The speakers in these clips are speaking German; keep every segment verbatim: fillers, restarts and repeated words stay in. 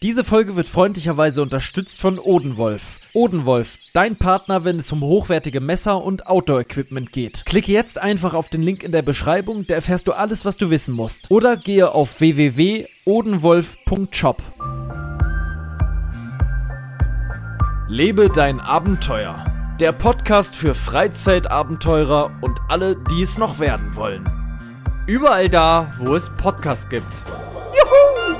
Diese Folge wird freundlicherweise unterstützt von Odenwolf. Odenwolf, dein Partner, wenn es um hochwertige Messer und Outdoor-Equipment geht. Klicke jetzt einfach auf den Link in der Beschreibung, da erfährst du alles, was du wissen musst. Oder gehe auf w w w punkt odenwolf punkt shop. Lebe dein Abenteuer. Der Podcast für Freizeitabenteurer und alle, die es noch werden wollen. Überall da, wo es Podcasts gibt. Juhu!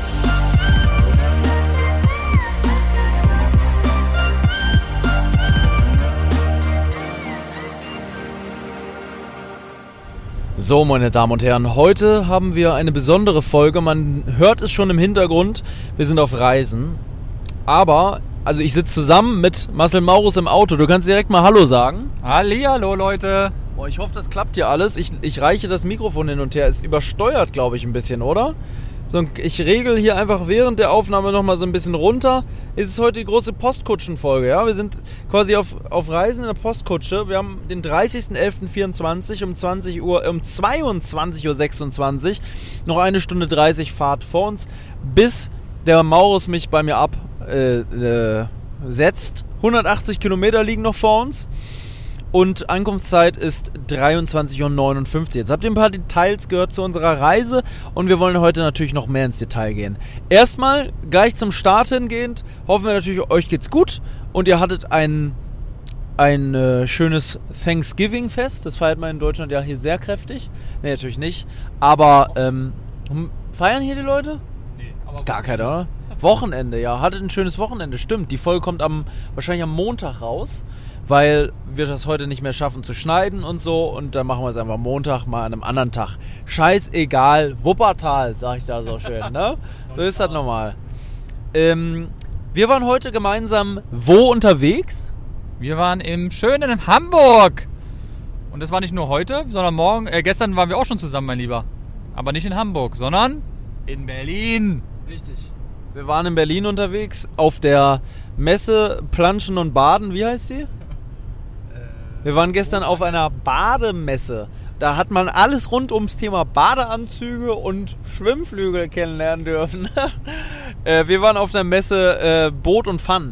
So, meine Damen und Herren, heute haben wir eine besondere Folge. Man hört es schon im Hintergrund, wir sind auf Reisen. Aber, also ich sitze zusammen mit Marcel Maurus im Auto. Du kannst direkt mal Hallo sagen. Hallihallo, Leute. Boah, ich hoffe, das klappt hier alles. Ich, ich reiche das Mikrofon hin und her. Es übersteuert, glaube ich, ein bisschen, oder? So, ich regel hier einfach während der Aufnahme nochmal so ein bisschen runter. Es ist heute die große Postkutschenfolge, ja. Wir sind quasi auf, auf Reisen in der Postkutsche. Wir haben den dreißigsten elften vierundzwanzig um zwanzig Uhr, um zweiundzwanzig Uhr sechsundzwanzig. Noch eine Stunde dreißig Fahrt vor uns, bis der Maurus mich bei mir absetzt. Äh, äh, setzt. hundertachtzig Kilometer liegen noch vor uns. Und Ankunftszeit ist dreiundzwanzig Uhr neunundfünfzig. Jetzt habt ihr ein paar Details gehört zu unserer Reise und wir wollen heute natürlich noch mehr ins Detail gehen. Erstmal, gleich zum Start hingehend, hoffen wir natürlich, euch geht's gut und ihr hattet ein, ein äh, schönes Thanksgiving-Fest. Das feiert man in Deutschland ja hier sehr kräftig. Nee, natürlich nicht. Aber ähm, feiern hier die Leute? Nee, aber gar keiner, oder? Wochenende, ja. Hattet ein schönes Wochenende, stimmt. Die Folge kommt am wahrscheinlich am Montag raus, weil wir das heute nicht mehr schaffen zu schneiden und so. Und dann machen wir es einfach Montag mal an einem anderen Tag. Scheißegal, Wuppertal, sag ich da so schön, ne? So ist das normal. Ähm, wir waren heute gemeinsam wo unterwegs? Wir waren im schönen Hamburg. Und das war nicht nur heute, sondern morgen, äh, gestern waren wir auch schon zusammen, mein Lieber. Aber nicht in Hamburg, sondern in Berlin. Richtig. Wir waren in Berlin unterwegs, auf der Messe Planschen und Baden, wie heißt die? Wir waren gestern auf einer Bademesse. Da hat man alles rund ums Thema Badeanzüge und Schwimmflügel kennenlernen dürfen. Wir waren auf der Messe äh, Boot und Fun.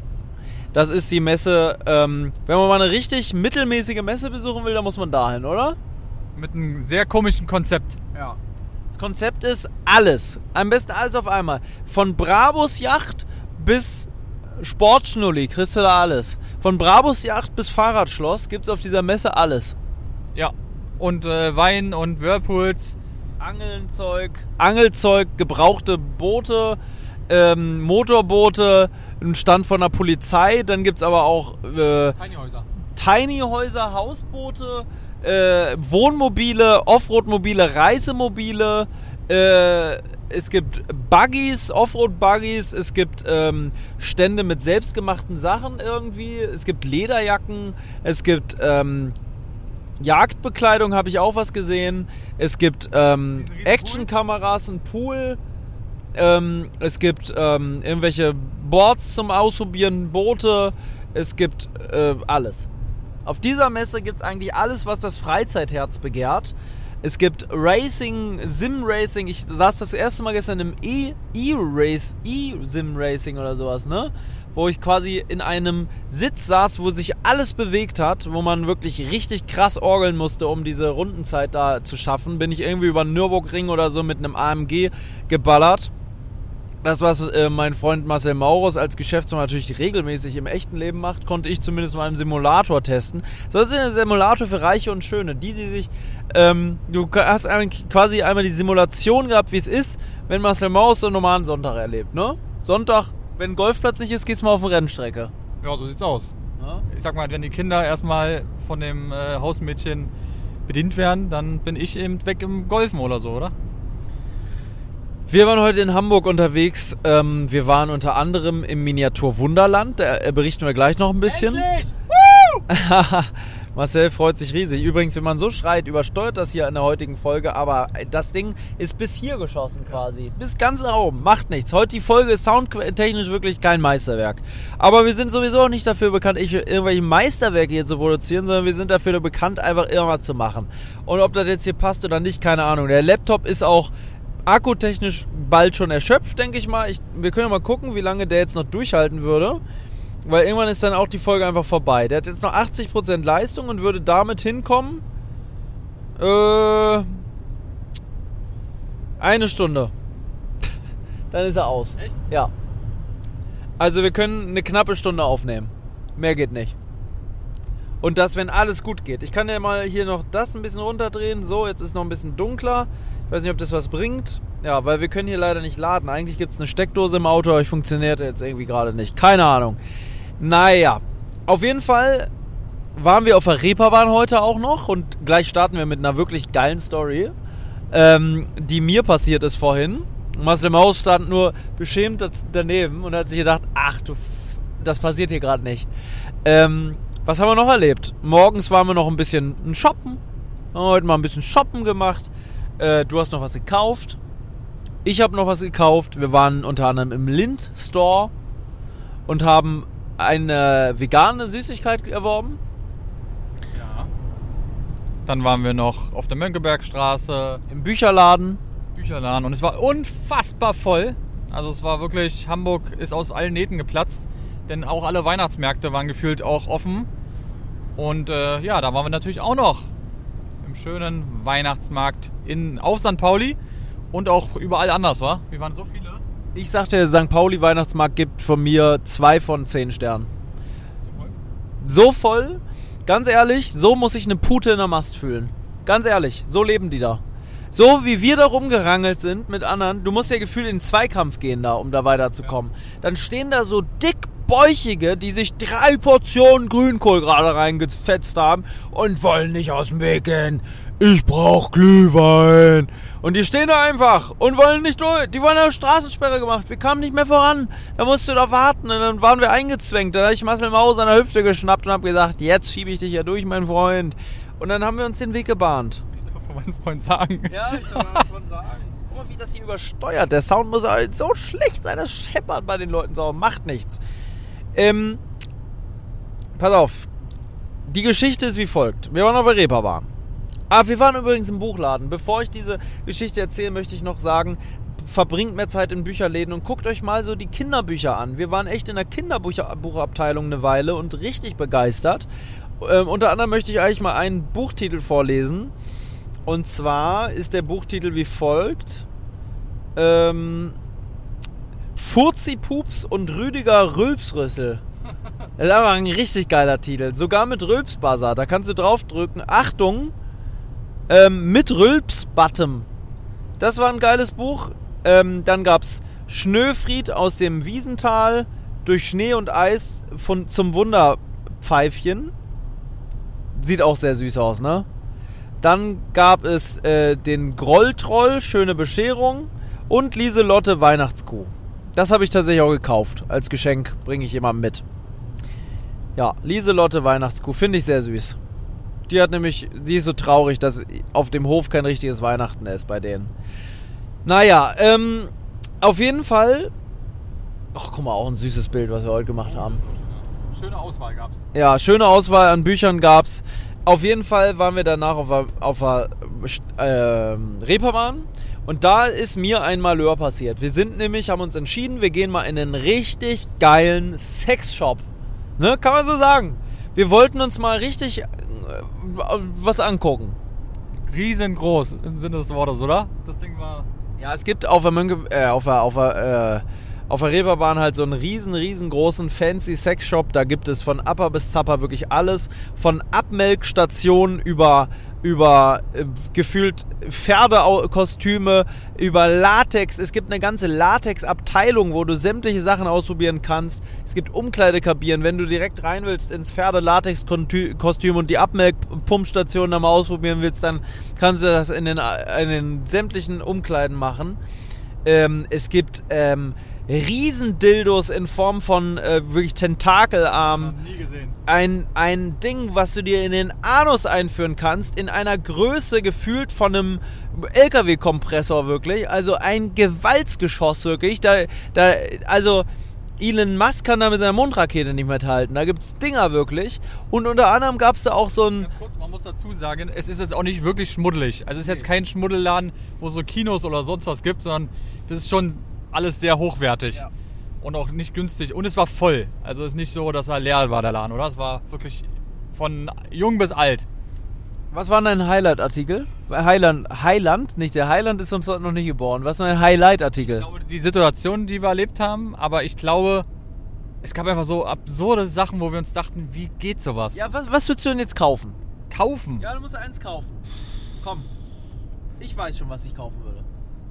Das ist die Messe, ähm, wenn man mal eine richtig mittelmäßige Messe besuchen will, dann muss man dahin, oder? Mit einem sehr komischen Konzept. Ja. Das Konzept ist alles. Am besten alles auf einmal. Von Brabus Yacht bis Sportschnulli kriegst du da alles. Von Brabus Yacht bis Fahrradschloss gibt's auf dieser Messe alles. Ja. Und äh, Wein und Whirlpools. Angelzeug. Angelzeug, gebrauchte Boote, ähm, Motorboote, ein Stand von der Polizei. Dann gibt's aber auch äh, Tiny Häuser. Tiny Häuser, Hausboote, äh, Wohnmobile, Offroad-Mobile, Reisemobile, äh, es gibt Buggies, Offroad-Buggies, es gibt ähm, Stände mit selbstgemachten Sachen irgendwie, es gibt Lederjacken, es gibt ähm, Jagdbekleidung, habe ich auch was gesehen, es gibt ähm, Actionkameras, ein Pool, ähm, es gibt ähm, irgendwelche Boards zum Ausprobieren, Boote, es gibt äh, alles. Auf dieser Messe gibt es eigentlich alles, was das Freizeitherz begehrt. Es gibt Racing, Sim-Racing. Ich saß das erste Mal gestern im E-Race, E-Sim-Racing oder sowas, ne? Wo ich quasi in einem Sitz saß, wo sich alles bewegt hat, wo man wirklich richtig krass orgeln musste, um diese Rundenzeit da zu schaffen. Bin ich irgendwie über den Nürburgring oder so mit einem A M G geballert. Das, was äh, mein Freund Marcel Maurus als Geschäftsmann natürlich regelmäßig im echten Leben macht, konnte ich zumindest mal im Simulator testen. So, das ist ein Simulator für Reiche und Schöne. Die, die sich, ähm, du hast quasi einmal die Simulation gehabt, wie es ist, wenn Marcel Maurus so einen normalen Sonntag erlebt, ne? Sonntag, wenn ein Golfplatz nicht ist, geht's mal auf eine Rennstrecke. Ja, so sieht's aus. Ja? Ich sag mal, wenn die Kinder erstmal von dem äh, Hausmädchen bedient werden, dann bin ich eben weg im Golfen oder so, oder? Wir waren heute in Hamburg unterwegs. Ähm, wir waren unter anderem im Miniatur Wunderland. Da äh, berichten wir gleich noch ein bisschen. Endlich! Woo! Marcel freut sich riesig. Übrigens, wenn man so schreit, übersteuert das hier in der heutigen Folge. Aber das Ding ist bis hier geschossen quasi. Bis ganz nach oben. Macht nichts. Heute die Folge ist soundtechnisch wirklich kein Meisterwerk. Aber wir sind sowieso auch nicht dafür bekannt, irgendwelche Meisterwerke hier zu produzieren, sondern wir sind dafür bekannt, einfach irgendwas zu machen. Und ob das jetzt hier passt oder nicht, keine Ahnung. Der Laptop ist auch akkutechnisch bald schon erschöpft, denke ich mal. Ich, wir können ja mal gucken, wie lange der jetzt noch durchhalten würde. Weil irgendwann ist dann auch die Folge einfach vorbei. Der hat jetzt noch achtzig Prozent Leistung und würde damit hinkommen. Äh, eine Stunde. Dann ist er aus. Echt? Ja. Also wir können eine knappe Stunde aufnehmen. Mehr geht nicht. Und das, wenn alles gut geht. Ich kann ja mal hier noch das ein bisschen runterdrehen. So, jetzt ist noch ein bisschen dunkler. Ich weiß nicht, ob das was bringt. Ja, weil wir können hier leider nicht laden. Eigentlich gibt es eine Steckdose im Auto, aber ich funktioniert jetzt irgendwie gerade nicht. Keine Ahnung. Naja, auf jeden Fall waren wir auf der Reeperbahn heute auch noch. Und gleich starten wir mit einer wirklich geilen Story, ähm, die mir passiert ist vorhin. Marcel Maus stand nur beschämt daneben und hat sich gedacht, ach du, das passiert hier gerade nicht. Ähm, was haben wir noch erlebt? Morgens waren wir noch ein bisschen shoppen. Haben wir heute mal ein bisschen shoppen gemacht. Äh, du hast noch was gekauft. Ich habe noch was gekauft. Wir waren unter anderem im Lind Store und haben eine vegane Süßigkeit erworben. Ja. Dann waren wir noch auf der Mönckebergstraße. Im Bücherladen. Bücherladen. Und es war unfassbar voll. Also es war wirklich, Hamburg ist aus allen Nähten geplatzt. Denn auch alle Weihnachtsmärkte waren gefühlt auch offen. Und äh, ja, da waren wir natürlich auch noch im schönen Weihnachtsmarkt in, auf Sankt Pauli. Und auch überall anders, wa? Wir waren so viele. Ich sagte, der Sankt Pauli Weihnachtsmarkt gibt von mir zwei von zehn Sternen. So voll? So voll, ganz ehrlich, so muss sich eine Pute in der Mast fühlen. Ganz ehrlich, so leben die da. So wie wir da rumgerangelt sind mit anderen, du musst ja gefühlt in den Zweikampf gehen da, um da weiterzukommen. Ja. Dann stehen da so dickbäuchige, die sich drei Portionen Grünkohl gerade reingefetzt haben und wollen nicht aus dem Weg gehen. Ich brauch Glühwein. Und die stehen da einfach und wollen nicht durch. Die wollen eine Straßensperre gemacht. Wir kamen nicht mehr voran. Da musst du da warten. Und dann waren wir eingezwängt. Dann habe ich Marcel Maus an der Hüfte geschnappt und habe gesagt, jetzt schiebe ich dich ja durch, mein Freund. Und dann haben wir uns den Weg gebahnt. Ich darf von meinem Freund sagen. Ja, ich darf davon sagen. Guck mal, wie das hier übersteuert. Der Sound muss halt so schlecht sein. Das scheppert bei den Leuten so. Macht nichts. Ähm, pass auf. Die Geschichte ist wie folgt. Wir waren auf der Reeperbahn. Ah, wir waren übrigens im Buchladen. Bevor ich diese Geschichte erzähle, möchte ich noch sagen, verbringt mehr Zeit in Bücherläden und guckt euch mal so die Kinderbücher an. Wir waren echt in der Kinderbuchabteilung eine Weile und richtig begeistert. Ähm, unter anderem möchte ich eigentlich mal einen Buchtitel vorlesen. Und zwar ist der Buchtitel wie folgt. Ähm, Furzi-Pups und Rüdiger Rülpsrüssel. Das ist aber ein richtig geiler Titel. Sogar mit Rülpsbuzzer. Da kannst du draufdrücken. Achtung! Ähm, mit Rülps-Button. Das war ein geiles Buch. Ähm, dann gab's Schnöfried aus dem Wiesental durch Schnee und Eis von, zum Wunderpfeifchen. Sieht auch sehr süß aus, ne? Dann gab es äh, den Grolltroll, schöne Bescherung und Lieselotte Weihnachtskuh. Das habe ich tatsächlich auch gekauft. Als Geschenk bringe ich jemandem mit. Ja, Lieselotte Weihnachtskuh finde ich sehr süß. Die hat nämlich, die ist so traurig, dass auf dem Hof kein richtiges Weihnachten ist bei denen. Naja, ähm, auf jeden Fall. Ach, guck mal, auch ein süßes Bild, was wir heute gemacht haben. Schöne Auswahl gab's. Ja, schöne Auswahl an Büchern gab's. Auf jeden Fall waren wir danach auf der, auf der äh, Reeperbahn. Und da ist mir ein Malheur passiert. Wir sind nämlich, haben uns entschieden, wir gehen mal in einen richtig geilen Sexshop. Ne, kann man so sagen. Wir wollten uns mal richtig äh, was angucken. Riesengroß im Sinne des Wortes, oder? Das Ding war... Ja, es gibt auf der Mönke, äh, auf der, auf der, äh, auf der Reeperbahn halt so einen riesen, riesengroßen fancy Sexshop. Da gibt es von Upper bis Zapper wirklich alles. Von Abmelkstationen über... über äh, gefühlt Pferdekostüme, über Latex. Es gibt eine ganze Latex-Abteilung, wo du sämtliche Sachen ausprobieren kannst. Es gibt Umkleidekabinen, wenn du direkt rein willst ins Pferde-Latex-Kostüm und die Abmelk-Pumpstation da mal ausprobieren willst, dann kannst du das in den, in den sämtlichen Umkleiden machen. Ähm, es gibt ähm, Riesendildos in Form von äh, wirklich Tentakelarmen. Nie gesehen. Ein, ein Ding, was du dir in den Anus einführen kannst, in einer Größe gefühlt von einem L K W-Kompressor wirklich. Also ein Gewaltsgeschoss wirklich. Da, da, also Elon Musk kann da mit seiner Mondrakete nicht mithalten. Da gibt's Dinger wirklich. Und unter anderem gab's da auch so ein... Ganz kurz, man muss dazu sagen, es ist jetzt auch nicht wirklich schmuddelig. Also es ist jetzt kein Schmuddelladen, wo es so Kinos oder sonst was gibt, sondern das ist schon alles sehr hochwertig. Ja. Und auch nicht günstig. Und es war voll. Also es ist nicht so, dass er leer war, der Laden, oder? Es war wirklich von jung bis alt. Was war dein Highlight-Artikel? Highland, Highland, nicht der Highland ist uns noch nicht geboren. Was war dein Highlight-Artikel? Ich glaube, die Situation, die wir erlebt haben, aber ich glaube, es gab einfach so absurde Sachen, wo wir uns dachten, wie geht sowas? Ja, was, was würdest du denn jetzt kaufen? Kaufen? Ja, du musst eins kaufen. Komm. Ich weiß schon, was ich kaufen würde.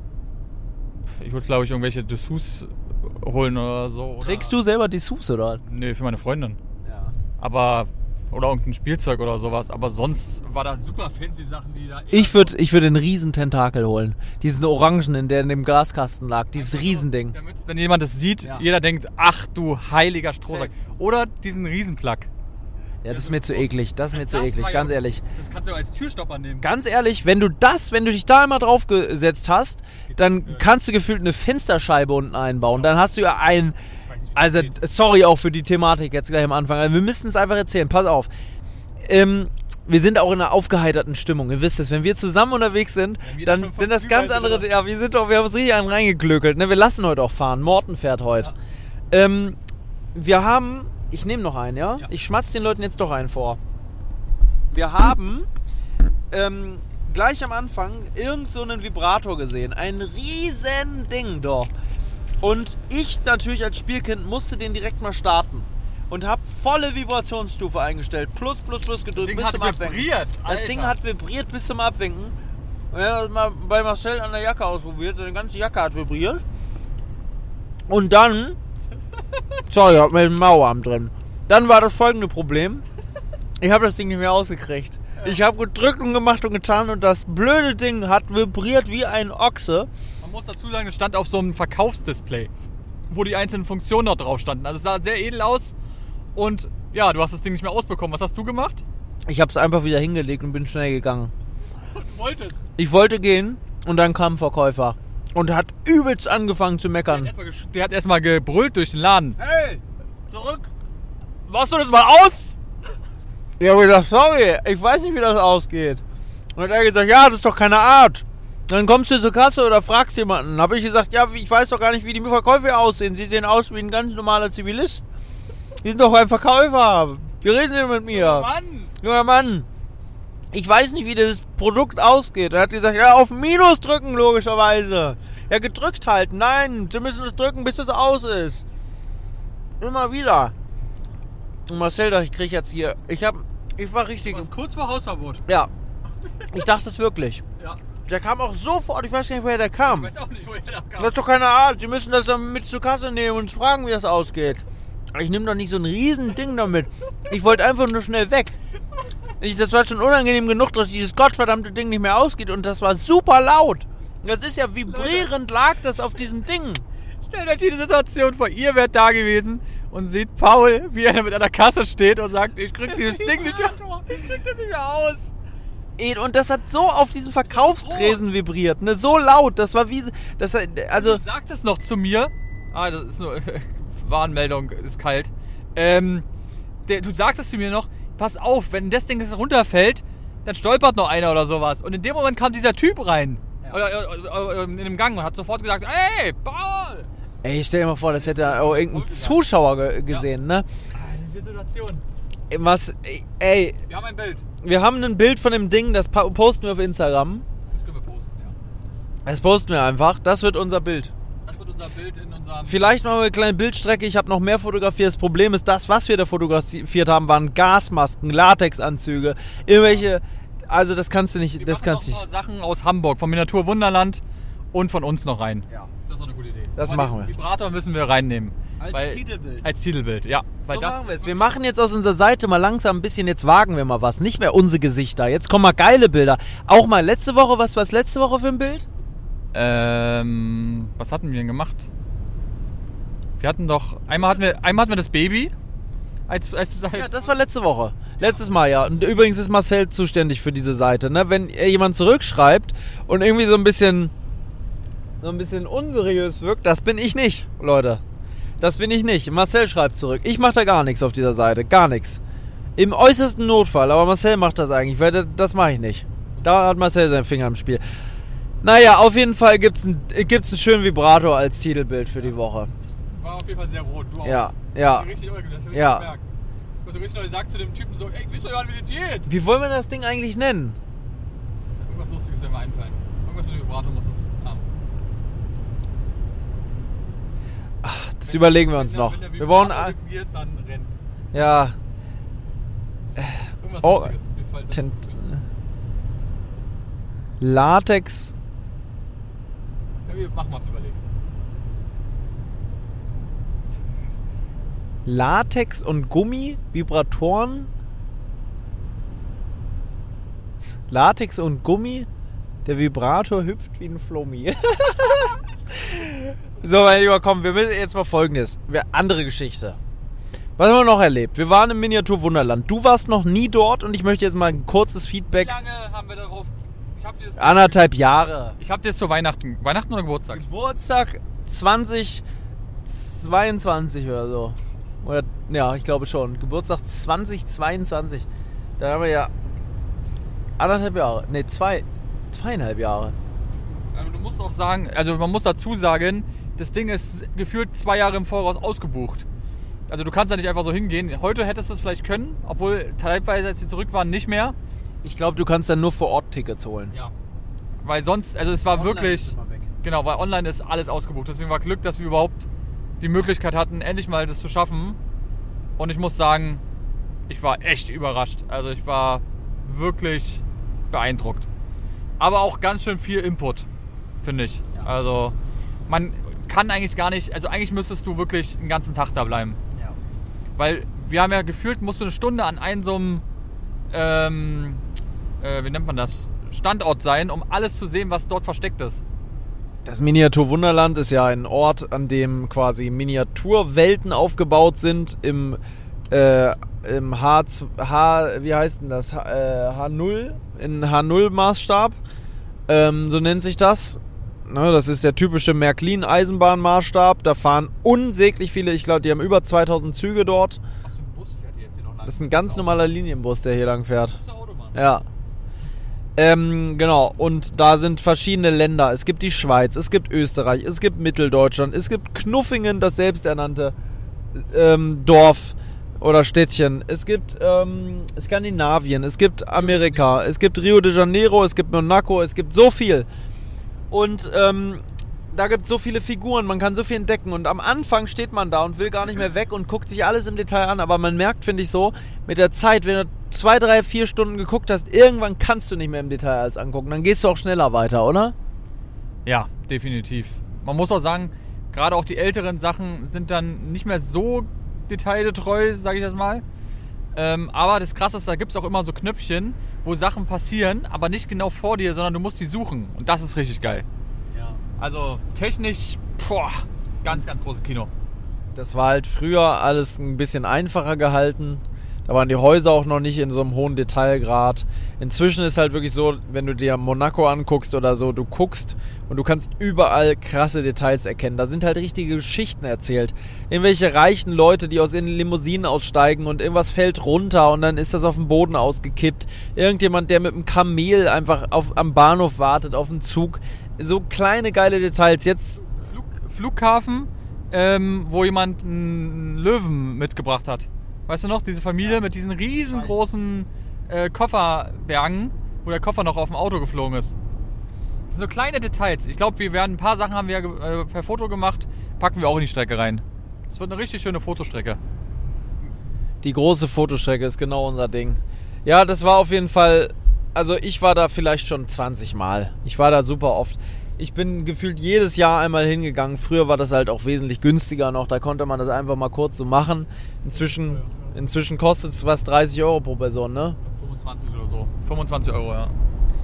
Ich würde, glaube ich, irgendwelche Dessous holen oder so. Oder Trägst du selber Dessous, oder? Nee, für meine Freundin. Ja. Aber... Oder irgendein Spielzeug oder sowas. Aber sonst war da super fancy Sachen, die da... Ich würde ich würd einen riesen Tentakel holen. Diesen Orangen, der in dem Glaskasten lag. Dieses also, Riesending. Damit, wenn jemand das sieht, ja. Jeder denkt, ach du heiliger Strohsack. Oder diesen Riesenplug. Ja, das ist mir zu eklig. Das ist mir zu eklig, ganz ehrlich. Das kannst du als Türstopper nehmen. Ganz ehrlich, wenn du das, wenn du dich da einmal draufgesetzt hast, dann kannst du gefühlt eine Fensterscheibe unten einbauen. Dann hast du ja ein... Also, sorry auch für die Thematik jetzt gleich am Anfang. Also wir müssen es einfach erzählen. Pass auf. Ähm, wir sind auch in einer aufgeheiterten Stimmung. Ihr wisst es, wenn wir zusammen unterwegs sind, ja, dann sind das ganz andere... Oder? Ja, wir sind doch, wir haben uns richtig einen reingeklökelt. Ne? Wir lassen heute auch fahren. Morten fährt heute. Ja. Ähm, wir haben... Ich nehme noch einen, ja? ja? Ich schmatze den Leuten jetzt doch einen vor. Wir haben ähm, gleich am Anfang irgend so einen Vibrator gesehen. Ein riesen Ding doch. Und ich natürlich als Spielkind musste den direkt mal starten. Und habe volle Vibrationsstufe eingestellt. Plus, plus, plus gedrückt das Ding bis hat zum Abwinken. Vibriert, Alter. Das Ding hat vibriert bis zum Abwinken. Und er hat mal bei Marcel an der Jacke ausprobiert. Seine ganze Jacke hat vibriert. Und dann... Sorry, ich hab mir den Mauerarm drin. Dann war das folgende Problem. Ich habe das Ding nicht mehr ausgekriegt. Ich habe gedrückt und gemacht und getan und das blöde Ding hat vibriert wie ein Ochse. Man muss dazu sagen, es stand auf so einem Verkaufsdisplay, wo die einzelnen Funktionen noch drauf standen. Also es sah sehr edel aus und ja, du hast das Ding nicht mehr ausbekommen. Was hast du gemacht? Ich habe es einfach wieder hingelegt und bin schnell gegangen. Du wolltest? Ich wollte gehen und dann kam ein Verkäufer und hat übelst angefangen zu meckern. Der hat erstmal gebrüllt durch den Laden. Hey, zurück! Machst du das mal aus? Ja, aber ich dachte, sorry, ich weiß nicht, wie das ausgeht. Und dann hat er gesagt, ja, das ist doch keine Art. Dann kommst du zur Kasse oder fragst jemanden. Habe ich gesagt, ja, ich weiß doch gar nicht, wie die Verkäufer aussehen. Sie sehen aus wie ein ganz normaler Zivilist. Die sind doch ein Verkäufer. Wie reden Sie mit mir? Junger Mann. Junger Mann. Ich weiß nicht, wie das Produkt ausgeht. Er hat gesagt, ja, auf Minus drücken, logischerweise. Ja, gedrückt halten. Nein, Sie müssen es drücken, bis es aus ist. Immer wieder. Und Marcel dachte, ich krieg jetzt hier... Ich hab... Ich war richtig... Du warst kurz vor Hausverbot. Ja. Ich dachte es wirklich. Ja. Der kam auch sofort, ich weiß gar nicht, woher der kam. Ich weiß auch nicht, woher der kam. Das ist doch keine Art. Sie müssen das dann mit zur Kasse nehmen und fragen, wie das ausgeht. Ich nehme doch nicht so ein riesen Ding damit. Ich wollte einfach nur schnell weg. Ich, das war schon unangenehm genug, dass dieses gottverdammte Ding nicht mehr ausgeht. Und das war super laut. Das ist ja vibrierend, lag das auf diesem Ding. Stellt euch die Situation vor, ihr wärt da gewesen und seht Paul, wie er mit einer Kasse steht und sagt, ich krieg dieses Ding nicht mehr, ich krieg das nicht mehr aus. Und das hat so auf diesem Verkaufstresen vibriert, ne, so laut, das war wie, das, also... Du sagtest noch zu mir, ah, das ist nur, Warnmeldung, ist kalt, ähm, der, du sagtest zu mir noch, pass auf, wenn das Ding jetzt runterfällt, dann stolpert noch einer oder sowas. Und in dem Moment kam dieser Typ rein, ja. oder, oder, oder in dem Gang und hat sofort gesagt, ey, Paul! Ey, stell dir mal vor, das hätte auch irgendein Zuschauer ge- gesehen, ja. ne? Ah, die Situation. Was, ey... Wir haben ein Bild. Wir haben ein Bild von dem Ding, das posten wir auf Instagram. Das können wir posten, ja. Das posten wir einfach. Das wird unser Bild. Das wird unser Bild in unserem... Vielleicht machen wir eine kleine Bildstrecke. Ich habe noch mehr fotografiert. Das Problem ist, das, was wir da fotografiert haben, waren Gasmasken, Latexanzüge, irgendwelche... Also das kannst du nicht... Wir das machen kannst noch ein paar Sachen aus Hamburg, vom Miniatur Wunderland und von uns noch rein. Ja. Das ist doch eine gute Idee. Das Aber machen wir. Den Vibrator müssen wir reinnehmen. Als weil, Titelbild. Als Titelbild, ja. Weil so das machen wir es. Wir machen jetzt aus unserer Seite mal langsam ein bisschen, jetzt wagen wir mal was. Nicht mehr unsere Gesichter. Jetzt kommen mal geile Bilder. Auch mal letzte Woche, was war letzte Woche für ein Bild? Ähm, was hatten wir denn gemacht? Wir hatten doch, einmal hatten wir, einmal hatten wir das Baby. Als, als, als ja, das war letzte Woche. Letztes Mal, ja. Und übrigens ist Marcel zuständig für diese Seite. Ne? Wenn jemand zurückschreibt und irgendwie so ein bisschen so ein bisschen unseriös wirkt, das bin ich nicht, Leute. Das bin ich nicht. Marcel schreibt zurück. Ich mache da gar nichts auf dieser Seite. Gar nichts. Im äußersten Notfall. Aber Marcel macht das eigentlich, weil das mache ich nicht. Da hat Marcel seinen Finger im Spiel. Naja, auf jeden Fall gibt's einen, gibt's einen schönen Vibrator als Titelbild für die Woche. War auf jeden Fall sehr rot. Du auch. Ja, ja. Richtig unangenehm, das hab ich Ja. gemerkt. Du hast so richtig neu gesagt zu dem Typen so, ey, wisst ihr gar nicht, wie das geht? Wie wollen wir das Ding eigentlich nennen? Irgendwas Lustiges wird mir einfallen. Irgendwas mit dem Vibrator muss es haben. Ach, das Wenn überlegen der, wir uns wenn der, noch. Wenn der Wir brauchen... Vibrator vibriert, dann rennen. Ja. Irgendwas Oh, Lustiges. Mir fällt das Tent, nicht. Latex... Ja, wir machen was überlegen. Latex und Gummi, Vibratoren. Latex und Gummi. Der Vibrator hüpft wie ein Flummi. So, mein Lieber, komm, wir müssen jetzt mal Folgendes. Wir, andere Geschichte. Was haben wir noch erlebt? Wir waren im Miniatur-Wunderland. Du warst noch nie dort und ich möchte jetzt mal ein kurzes Feedback. Wie lange haben wir darauf... Ich hab dir das Anderthalb Jahre. Ich hab dir das zu Weihnachten... Weihnachten oder Geburtstag? Geburtstag zwanzig zweiundzwanzig oder so. Oder, ja, ich glaube schon. Geburtstag zwanzig zweiundzwanzig. Da haben wir ja anderthalb Jahre. Ne, zwei, zweieinhalb Jahre. Also du musst auch sagen, also man muss dazu sagen, das Ding ist gefühlt zwei Jahre im Voraus ausgebucht. Also du kannst da nicht einfach so hingehen. Heute hättest du es vielleicht können, obwohl teilweise, als sie zurück waren, nicht mehr. Ich glaube, du kannst dann nur vor Ort Tickets holen. Ja. Weil sonst, also es war Online wirklich, ist immer weg. genau, weil online ist alles ausgebucht. Deswegen war Glück, dass wir überhaupt die Möglichkeit hatten, endlich mal das zu schaffen. Und ich muss sagen, ich war echt überrascht. Also ich war wirklich beeindruckt. Aber auch ganz schön viel Input, finde ich. Ja. Also man kann eigentlich gar nicht, also eigentlich müsstest du wirklich einen ganzen Tag da bleiben. Ja. Weil wir haben ja gefühlt, musst du eine Stunde an einem so einem, ähm, äh, wie nennt man das, Standort sein, um alles zu sehen, was dort versteckt ist. Das Miniatur-Wunderland ist ja ein Ort, an dem quasi Miniaturwelten aufgebaut sind im, äh, im H, H, wie heißt denn das? H, äh, H null, in H null Maßstab. Ähm, so nennt sich das. Ne, das ist der typische Märklin-Eisenbahnmaßstab. Da fahren unsäglich viele, ich glaube, die haben über zweitausend Züge dort. Was für ein Bus fährt hier jetzt hier noch lang? Das ist ein ganz normaler Linienbus, der hier lang fährt. Das ist der Autobahn. Ja. Ähm, genau, und da sind verschiedene Länder. Es gibt die Schweiz, es gibt Österreich, es gibt Mitteldeutschland, es gibt Knuffingen, das selbsternannte ähm, Dorf oder Städtchen. Es gibt ähm, Skandinavien, es gibt Amerika, es gibt Rio de Janeiro, es gibt Monaco, es gibt so viel. Und ähm, da gibt es so viele Figuren, man kann so viel entdecken. Und am Anfang steht man da und will gar nicht mehr weg und guckt sich alles im Detail an. Aber man merkt, finde ich so, mit der Zeit, wenn du zwei, drei, vier Stunden geguckt hast, irgendwann kannst du nicht mehr im Detail alles angucken. Dann gehst du auch schneller weiter, oder? Ja, definitiv. Man muss auch sagen, gerade auch die älteren Sachen sind dann nicht mehr so detailgetreu, sage ich das mal. Ähm, aber das Krasse ist, da gibt es auch immer so Knöpfchen, wo Sachen passieren, aber nicht genau vor dir, sondern du musst die suchen. Und das ist richtig geil. Ja. Also technisch, boah, ganz, ganz großes Kino. Das war halt früher alles ein bisschen einfacher gehalten. Da waren die Häuser auch noch nicht in so einem hohen Detailgrad. Inzwischen ist halt wirklich so, wenn du dir Monaco anguckst oder so, du guckst und du kannst überall krasse Details erkennen. Da sind halt richtige Geschichten erzählt. Irgendwelche reichen Leute, die aus ihren Limousinen aussteigen und irgendwas fällt runter und dann ist das auf dem Boden ausgekippt. Irgendjemand, der mit einem Kamel einfach auf, am Bahnhof wartet, auf den Zug. So kleine geile Details. Jetzt Flug, Flughafen, ähm, wo jemand einen Löwen mitgebracht hat. Weißt du noch, diese Familie mit diesen riesengroßen äh, Kofferbergen, wo der Koffer noch auf dem Auto geflogen ist. Das sind so kleine Details. Ich glaube, wir werden ein paar Sachen haben wir äh, per Foto gemacht, packen wir auch in die Strecke rein. Das wird eine richtig schöne Fotostrecke. Die große Fotostrecke ist genau unser Ding. Ja, das war auf jeden Fall, also ich war da vielleicht schon zwanzig Mal. Ich war da super oft. Ich bin gefühlt jedes Jahr einmal hingegangen. Früher war das halt auch wesentlich günstiger noch. Da konnte man das einfach mal kurz so machen. Inzwischen, inzwischen kostet es was dreißig Euro pro Person, ne? fünfundzwanzig oder so. fünfundzwanzig Euro, ja.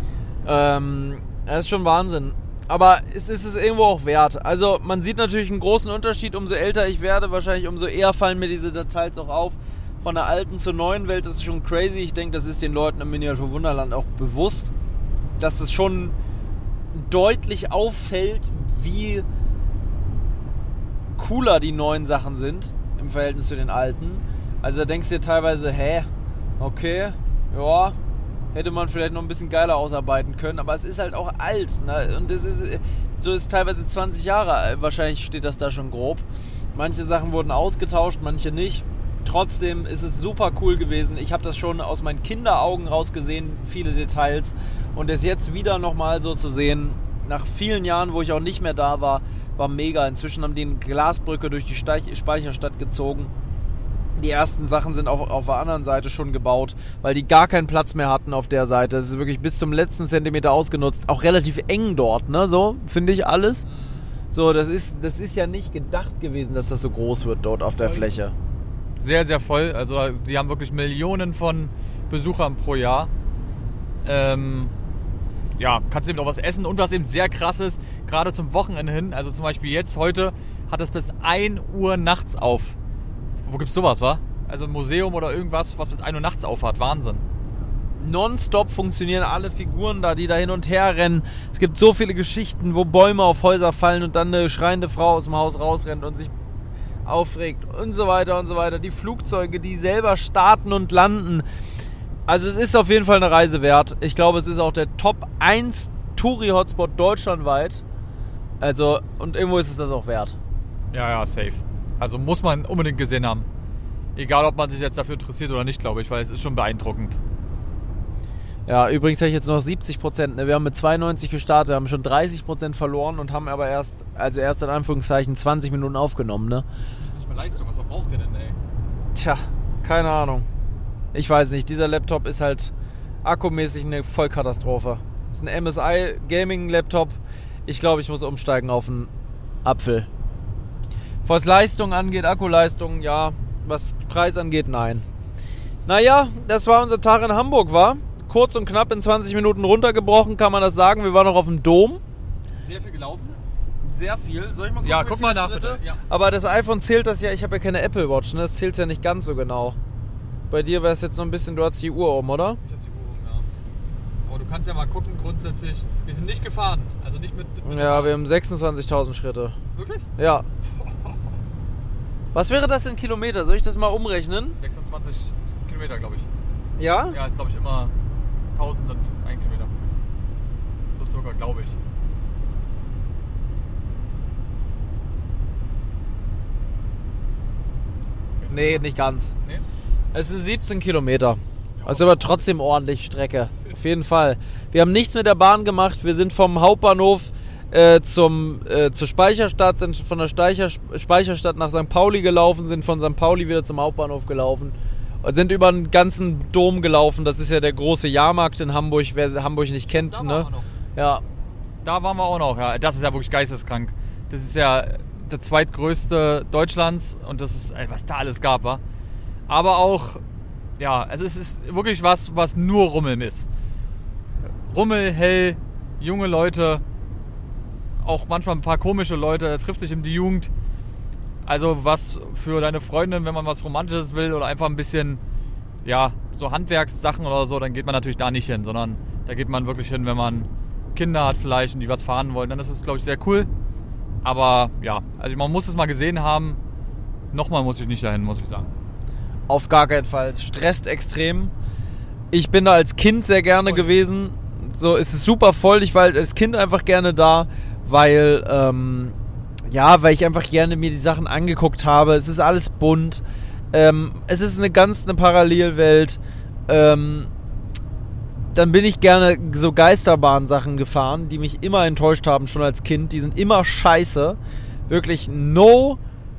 Ähm, das ist schon Wahnsinn. Aber es ist es irgendwo auch wert. Also man sieht natürlich einen großen Unterschied. Umso älter ich werde, wahrscheinlich umso eher fallen mir diese Details auch auf. Von der alten zur neuen Welt, das ist schon crazy. Ich denke, das ist den Leuten im Miniatur-Wunderland auch bewusst, dass es schon deutlich auffällt, wie cooler die neuen Sachen sind im Verhältnis zu den alten. Also da denkst du dir teilweise, hä, okay, ja, hätte man vielleicht noch ein bisschen geiler ausarbeiten können, aber es ist halt auch alt, ne? Und es ist, so ist teilweise zwanzig Jahre alt, wahrscheinlich steht das da schon grob. Manche Sachen wurden ausgetauscht, manche nicht. Trotzdem ist es super cool gewesen. Ich habe das schon aus meinen Kinderaugen rausgesehen, viele Details. Und es jetzt wieder nochmal so zu sehen, nach vielen Jahren, wo ich auch nicht mehr da war, war mega. Inzwischen haben die eine Glasbrücke durch die Speicherstadt gezogen. Die ersten Sachen sind auch auf der anderen Seite schon gebaut, weil die gar keinen Platz mehr hatten auf der Seite. Es ist wirklich bis zum letzten Zentimeter ausgenutzt. Auch relativ eng dort, ne? So, finde ich alles. So, das ist, das ist ja nicht gedacht gewesen, dass das so groß wird dort auf der Fläche. Sehr, sehr voll. Also die haben wirklich Millionen von Besuchern pro Jahr. Ähm, ja, kannst eben auch was essen. Und was eben sehr krass ist, gerade zum Wochenende hin, also zum Beispiel jetzt, heute, hat es bis ein Uhr nachts auf. Wo gibt's sowas, wa? Also ein Museum oder irgendwas, was bis ein Uhr nachts auf hat. Wahnsinn. Nonstop funktionieren alle Figuren da, die da hin und her rennen. Es gibt so viele Geschichten, wo Bäume auf Häuser fallen und dann eine schreiende Frau aus dem Haus rausrennt und sich aufregt und so weiter und so weiter. Die Flugzeuge, die selber starten und landen. Also es ist auf jeden Fall eine Reise wert. Ich glaube, es ist auch der Top eins Touri-Hotspot deutschlandweit. Also, und irgendwo ist es das auch wert. Ja, ja, safe. Also muss man unbedingt gesehen haben. Egal, ob man sich jetzt dafür interessiert oder nicht, glaube ich, weil es ist schon beeindruckend. Ja, übrigens habe ich jetzt noch siebzig Prozent. Ne? Wir haben mit zweiundneunzig gestartet, haben schon dreißig Prozent verloren und haben aber erst, also erst in Anführungszeichen, zwanzig Minuten aufgenommen. Ne? Das ist nicht mehr Leistung, was braucht der denn, ey? Tja, keine Ahnung. Ich weiß nicht, dieser Laptop ist halt akkumäßig eine Vollkatastrophe. Das ist ein M S I Gaming Laptop. Ich glaube, ich muss umsteigen auf einen Apfel. Was Leistung angeht, Akkuleistung, ja. Was Preis angeht, nein. Naja, das war unser Tag in Hamburg, war. Kurz und knapp in zwanzig Minuten runtergebrochen, kann man das sagen. Wir waren noch auf dem Dom. Sehr viel gelaufen? Sehr viel. Soll ich mal gucken? Ja, guck mal nach, bitte. Ja. Aber das iPhone zählt das ja, ich habe ja keine Apple Watch, ne? Das zählt ja nicht ganz so genau. Bei dir wäre es jetzt noch ein bisschen, du hast die Uhr um, oder? Ich habe die Uhr um, ja. Aber du kannst ja mal gucken, grundsätzlich. Wir sind nicht gefahren, also nicht mit... mit ja, wir haben sechsundzwanzigtausend Schritte. Wirklich? Ja. Was wäre das in Kilometer? Soll ich das mal umrechnen? sechsundzwanzig Kilometer, glaube ich. Ja? Ja, ist glaube ich immer tausend sind ein Kilometer. So circa, glaube ich. Nee, nicht ganz. Nee? Es sind siebzehn Kilometer. Also aber trotzdem ordentlich Strecke. Auf jeden Fall. Wir haben nichts mit der Bahn gemacht. Wir sind vom Hauptbahnhof äh, zum, äh, zur Speicherstadt, sind von der Speicher, Speicherstadt nach Sankt Pauli gelaufen, sind von Sankt Pauli wieder zum Hauptbahnhof gelaufen und sind über den ganzen Dom gelaufen. Das ist ja der große Jahrmarkt in Hamburg, wer Hamburg nicht kennt. Da ne? waren wir noch. Ja. Da waren wir auch noch. Ja. Das ist ja wirklich geisteskrank. Das ist ja der zweitgrößte Deutschlands und das ist, ey, was da alles gab, war. Aber auch, ja, also es ist wirklich was, was nur Rummeln ist. Rummel, hell, junge Leute, auch manchmal ein paar komische Leute, da trifft sich eben die Jugend. Also was für deine Freundin, wenn man was Romantisches will oder einfach ein bisschen, ja, so Handwerkssachen oder so, dann geht man natürlich da nicht hin, sondern da geht man wirklich hin, wenn man Kinder hat vielleicht und die was fahren wollen, dann ist es, glaube ich, sehr cool. Aber ja, also man muss es mal gesehen haben. Nochmal muss ich nicht dahin, muss ich sagen. Auf gar keinen Fall. Es stresst extrem. Ich bin da als Kind sehr gerne voll gewesen. So, es ist super voll. Ich war als Kind einfach gerne da, weil, ähm, ja, weil ich einfach gerne mir die Sachen angeguckt habe. Es ist alles bunt. Ähm, es ist eine ganz eine Parallelwelt. Ähm, dann bin ich gerne so Geisterbahn-Sachen gefahren, die mich immer enttäuscht haben, schon als Kind. Die sind immer scheiße. Wirklich no...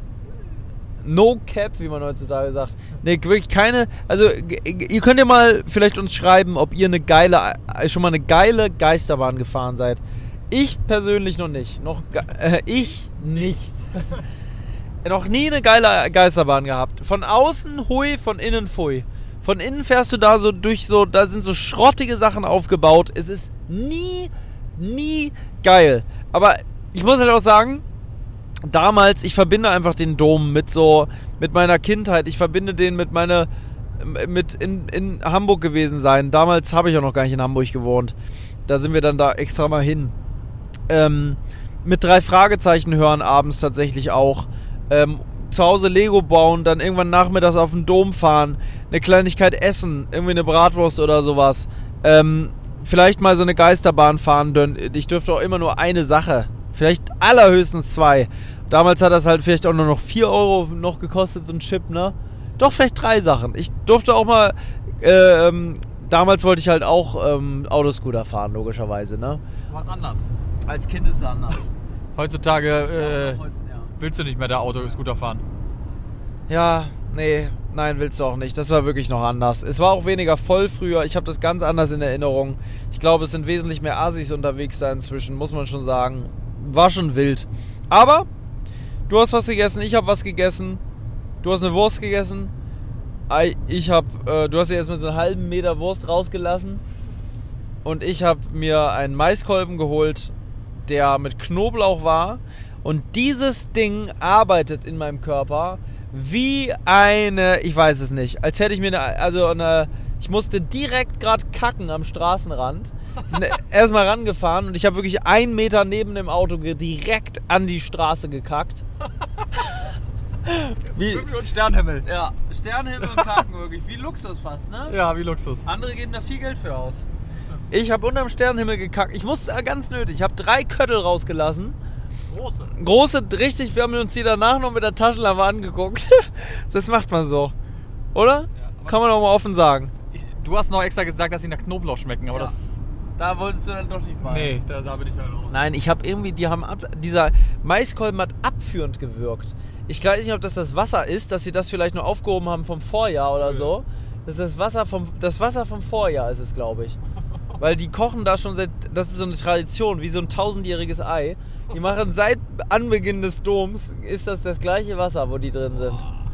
No cap, wie man heutzutage sagt. Ne, wirklich keine. Also, ihr könnt ja mal vielleicht uns schreiben, ob ihr eine geile, schon mal eine geile Geisterbahn gefahren seid. Ich persönlich noch nicht. Noch, äh, ich nicht. Noch nie eine geile Geisterbahn gehabt. Von außen hui, von innen pfui. Von innen fährst du da so durch so, da sind so schrottige Sachen aufgebaut. Es ist nie, nie geil. Aber ich muss halt auch sagen, damals, ich verbinde einfach den Dom mit so, mit meiner Kindheit. Ich verbinde den mit meiner, mit in, in Hamburg gewesen sein. Damals habe ich auch noch gar nicht in Hamburg gewohnt. Da sind wir dann da extra mal hin. Ähm, mit drei Fragezeichen hören abends tatsächlich auch. ähm, zu Hause Lego bauen, dann irgendwann nachmittags auf den Dom fahren, eine Kleinigkeit essen, irgendwie eine Bratwurst oder sowas. Ähm, vielleicht mal so eine Geisterbahn fahren, denn ich dürfte auch immer nur eine Sache. Vielleicht allerhöchstens zwei. Damals hat das halt vielleicht auch nur noch vier Euro noch gekostet, so ein Chip, ne? Doch, vielleicht drei Sachen. Ich durfte auch mal, äh, ähm, damals wollte ich halt auch ähm, Autoscooter fahren, logischerweise, ne? Was anders. Als Kind ist es anders. Heutzutage äh, Ja, heute, ja. willst du nicht mehr der Autoscooter fahren. Ja, nee, nein, willst du auch nicht. Das war wirklich noch anders. Es war auch weniger voll früher. Ich habe das ganz anders in Erinnerung. Ich glaube, es sind wesentlich mehr Assis unterwegs da inzwischen, muss man schon sagen. War schon wild. Aber du hast was gegessen, ich habe was gegessen. Du hast eine Wurst gegessen. Ich habe, äh, du hast dir jetzt mit so einem halben Meter Wurst rausgelassen. Und ich habe mir einen Maiskolben geholt, der mit Knoblauch war. Und dieses Ding arbeitet in meinem Körper wie eine, ich weiß es nicht, als hätte ich mir eine, also eine, ich musste direkt gerade kacken am Straßenrand. Wir sind erstmal rangefahren und ich habe wirklich einen Meter neben dem Auto direkt an die Straße gekackt. Wie, Fünf Minuten Sternenhimmel. ja, Sternenhimmel und Kacken wirklich, wie Luxus fast, ne? Ja, wie Luxus. Andere geben da viel Geld für aus. Ich habe unterm Sternenhimmel gekackt. Ich musste ganz nötig. Ich habe drei Köttel rausgelassen. Große. Große, richtig, wir haben uns die danach noch mit der Taschenlampe angeguckt. Das macht man so. Oder? Ja, kann man auch mal offen sagen. Ich, du hast noch extra gesagt, dass sie nach Knoblauch schmecken, aber Ja. das... Da wolltest du dann doch nicht mal. Nee, da, da bin ich halt raus. Nein, ich habe irgendwie, die haben ab, dieser Maiskolben hat abführend gewirkt. Ich weiß nicht, ob das das Wasser ist, dass sie das vielleicht noch aufgehoben haben vom Vorjahr oder so. Das ist das Wasser vom, das Wasser vom Vorjahr ist es, glaube ich. Weil die kochen da schon seit, das ist so eine Tradition, wie so ein tausendjähriges Ei. Die machen seit Anbeginn des Doms, ist das das gleiche Wasser, wo die drin sind.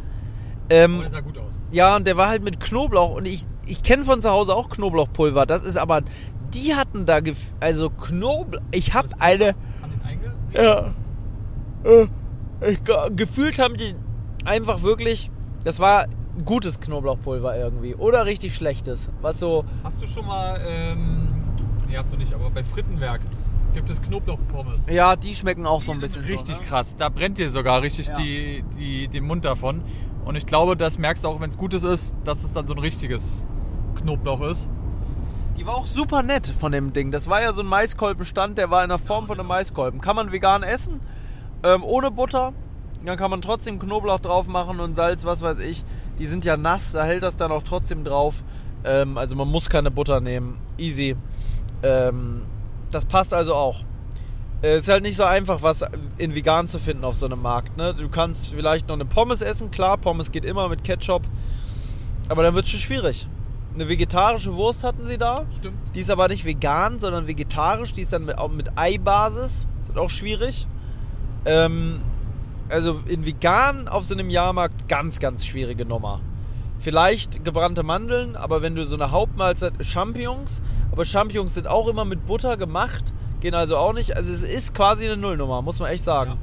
Ähm, Aber das sah gut aus. ja, und der war halt mit Knoblauch und ich, ich kenne von zu Hause auch Knoblauchpulver. Das ist aber, die hatten da, gef- also Knoblauch, ich habe eine, Haben die es eingelegt? ja, äh, ich, ge- gefühlt haben die einfach wirklich, das war gutes Knoblauchpulver irgendwie oder richtig schlechtes, was so, Hast du schon mal, ähm, nee, hast du nicht, aber bei Frittenwerk gibt es Knoblauchpommes. ja, die schmecken auch Die so ein sind bisschen richtig so, ne? krass. Da brennt dir sogar richtig Ja. die, die, den Mund davon. Und ich glaube, das merkst du auch, wenn es Gutes ist, dass es dann so ein richtiges Knoblauch ist. Die war auch super nett von dem Ding. Das war ja so ein Maiskolbenstand, der war in der Form von einem Maiskolben. Kann man vegan essen, ähm, ohne Butter. Dann kann man trotzdem Knoblauch drauf machen und Salz, was weiß ich. Die sind ja nass, da hält das dann auch trotzdem drauf. Ähm, also man muss keine Butter nehmen. Easy. Ähm, das passt also auch. Es ist halt nicht so einfach, was in vegan zu finden auf so einem Markt. Ne? Du kannst vielleicht noch eine Pommes essen. Klar, Pommes geht immer mit Ketchup. Aber dann wird es schon schwierig. Eine vegetarische Wurst hatten sie da. Stimmt. Die ist aber nicht vegan, sondern vegetarisch. Die ist dann mit, auch mit Eibasis. Das ist auch schwierig. Ähm, also in vegan auf so einem Jahrmarkt ganz, ganz schwierige Nummer. Vielleicht gebrannte Mandeln, aber wenn du so eine Hauptmahlzeit, Champignons, aber Champignons sind auch immer mit Butter gemacht, gehen also auch nicht. Also es ist quasi eine Nullnummer, muss man echt sagen.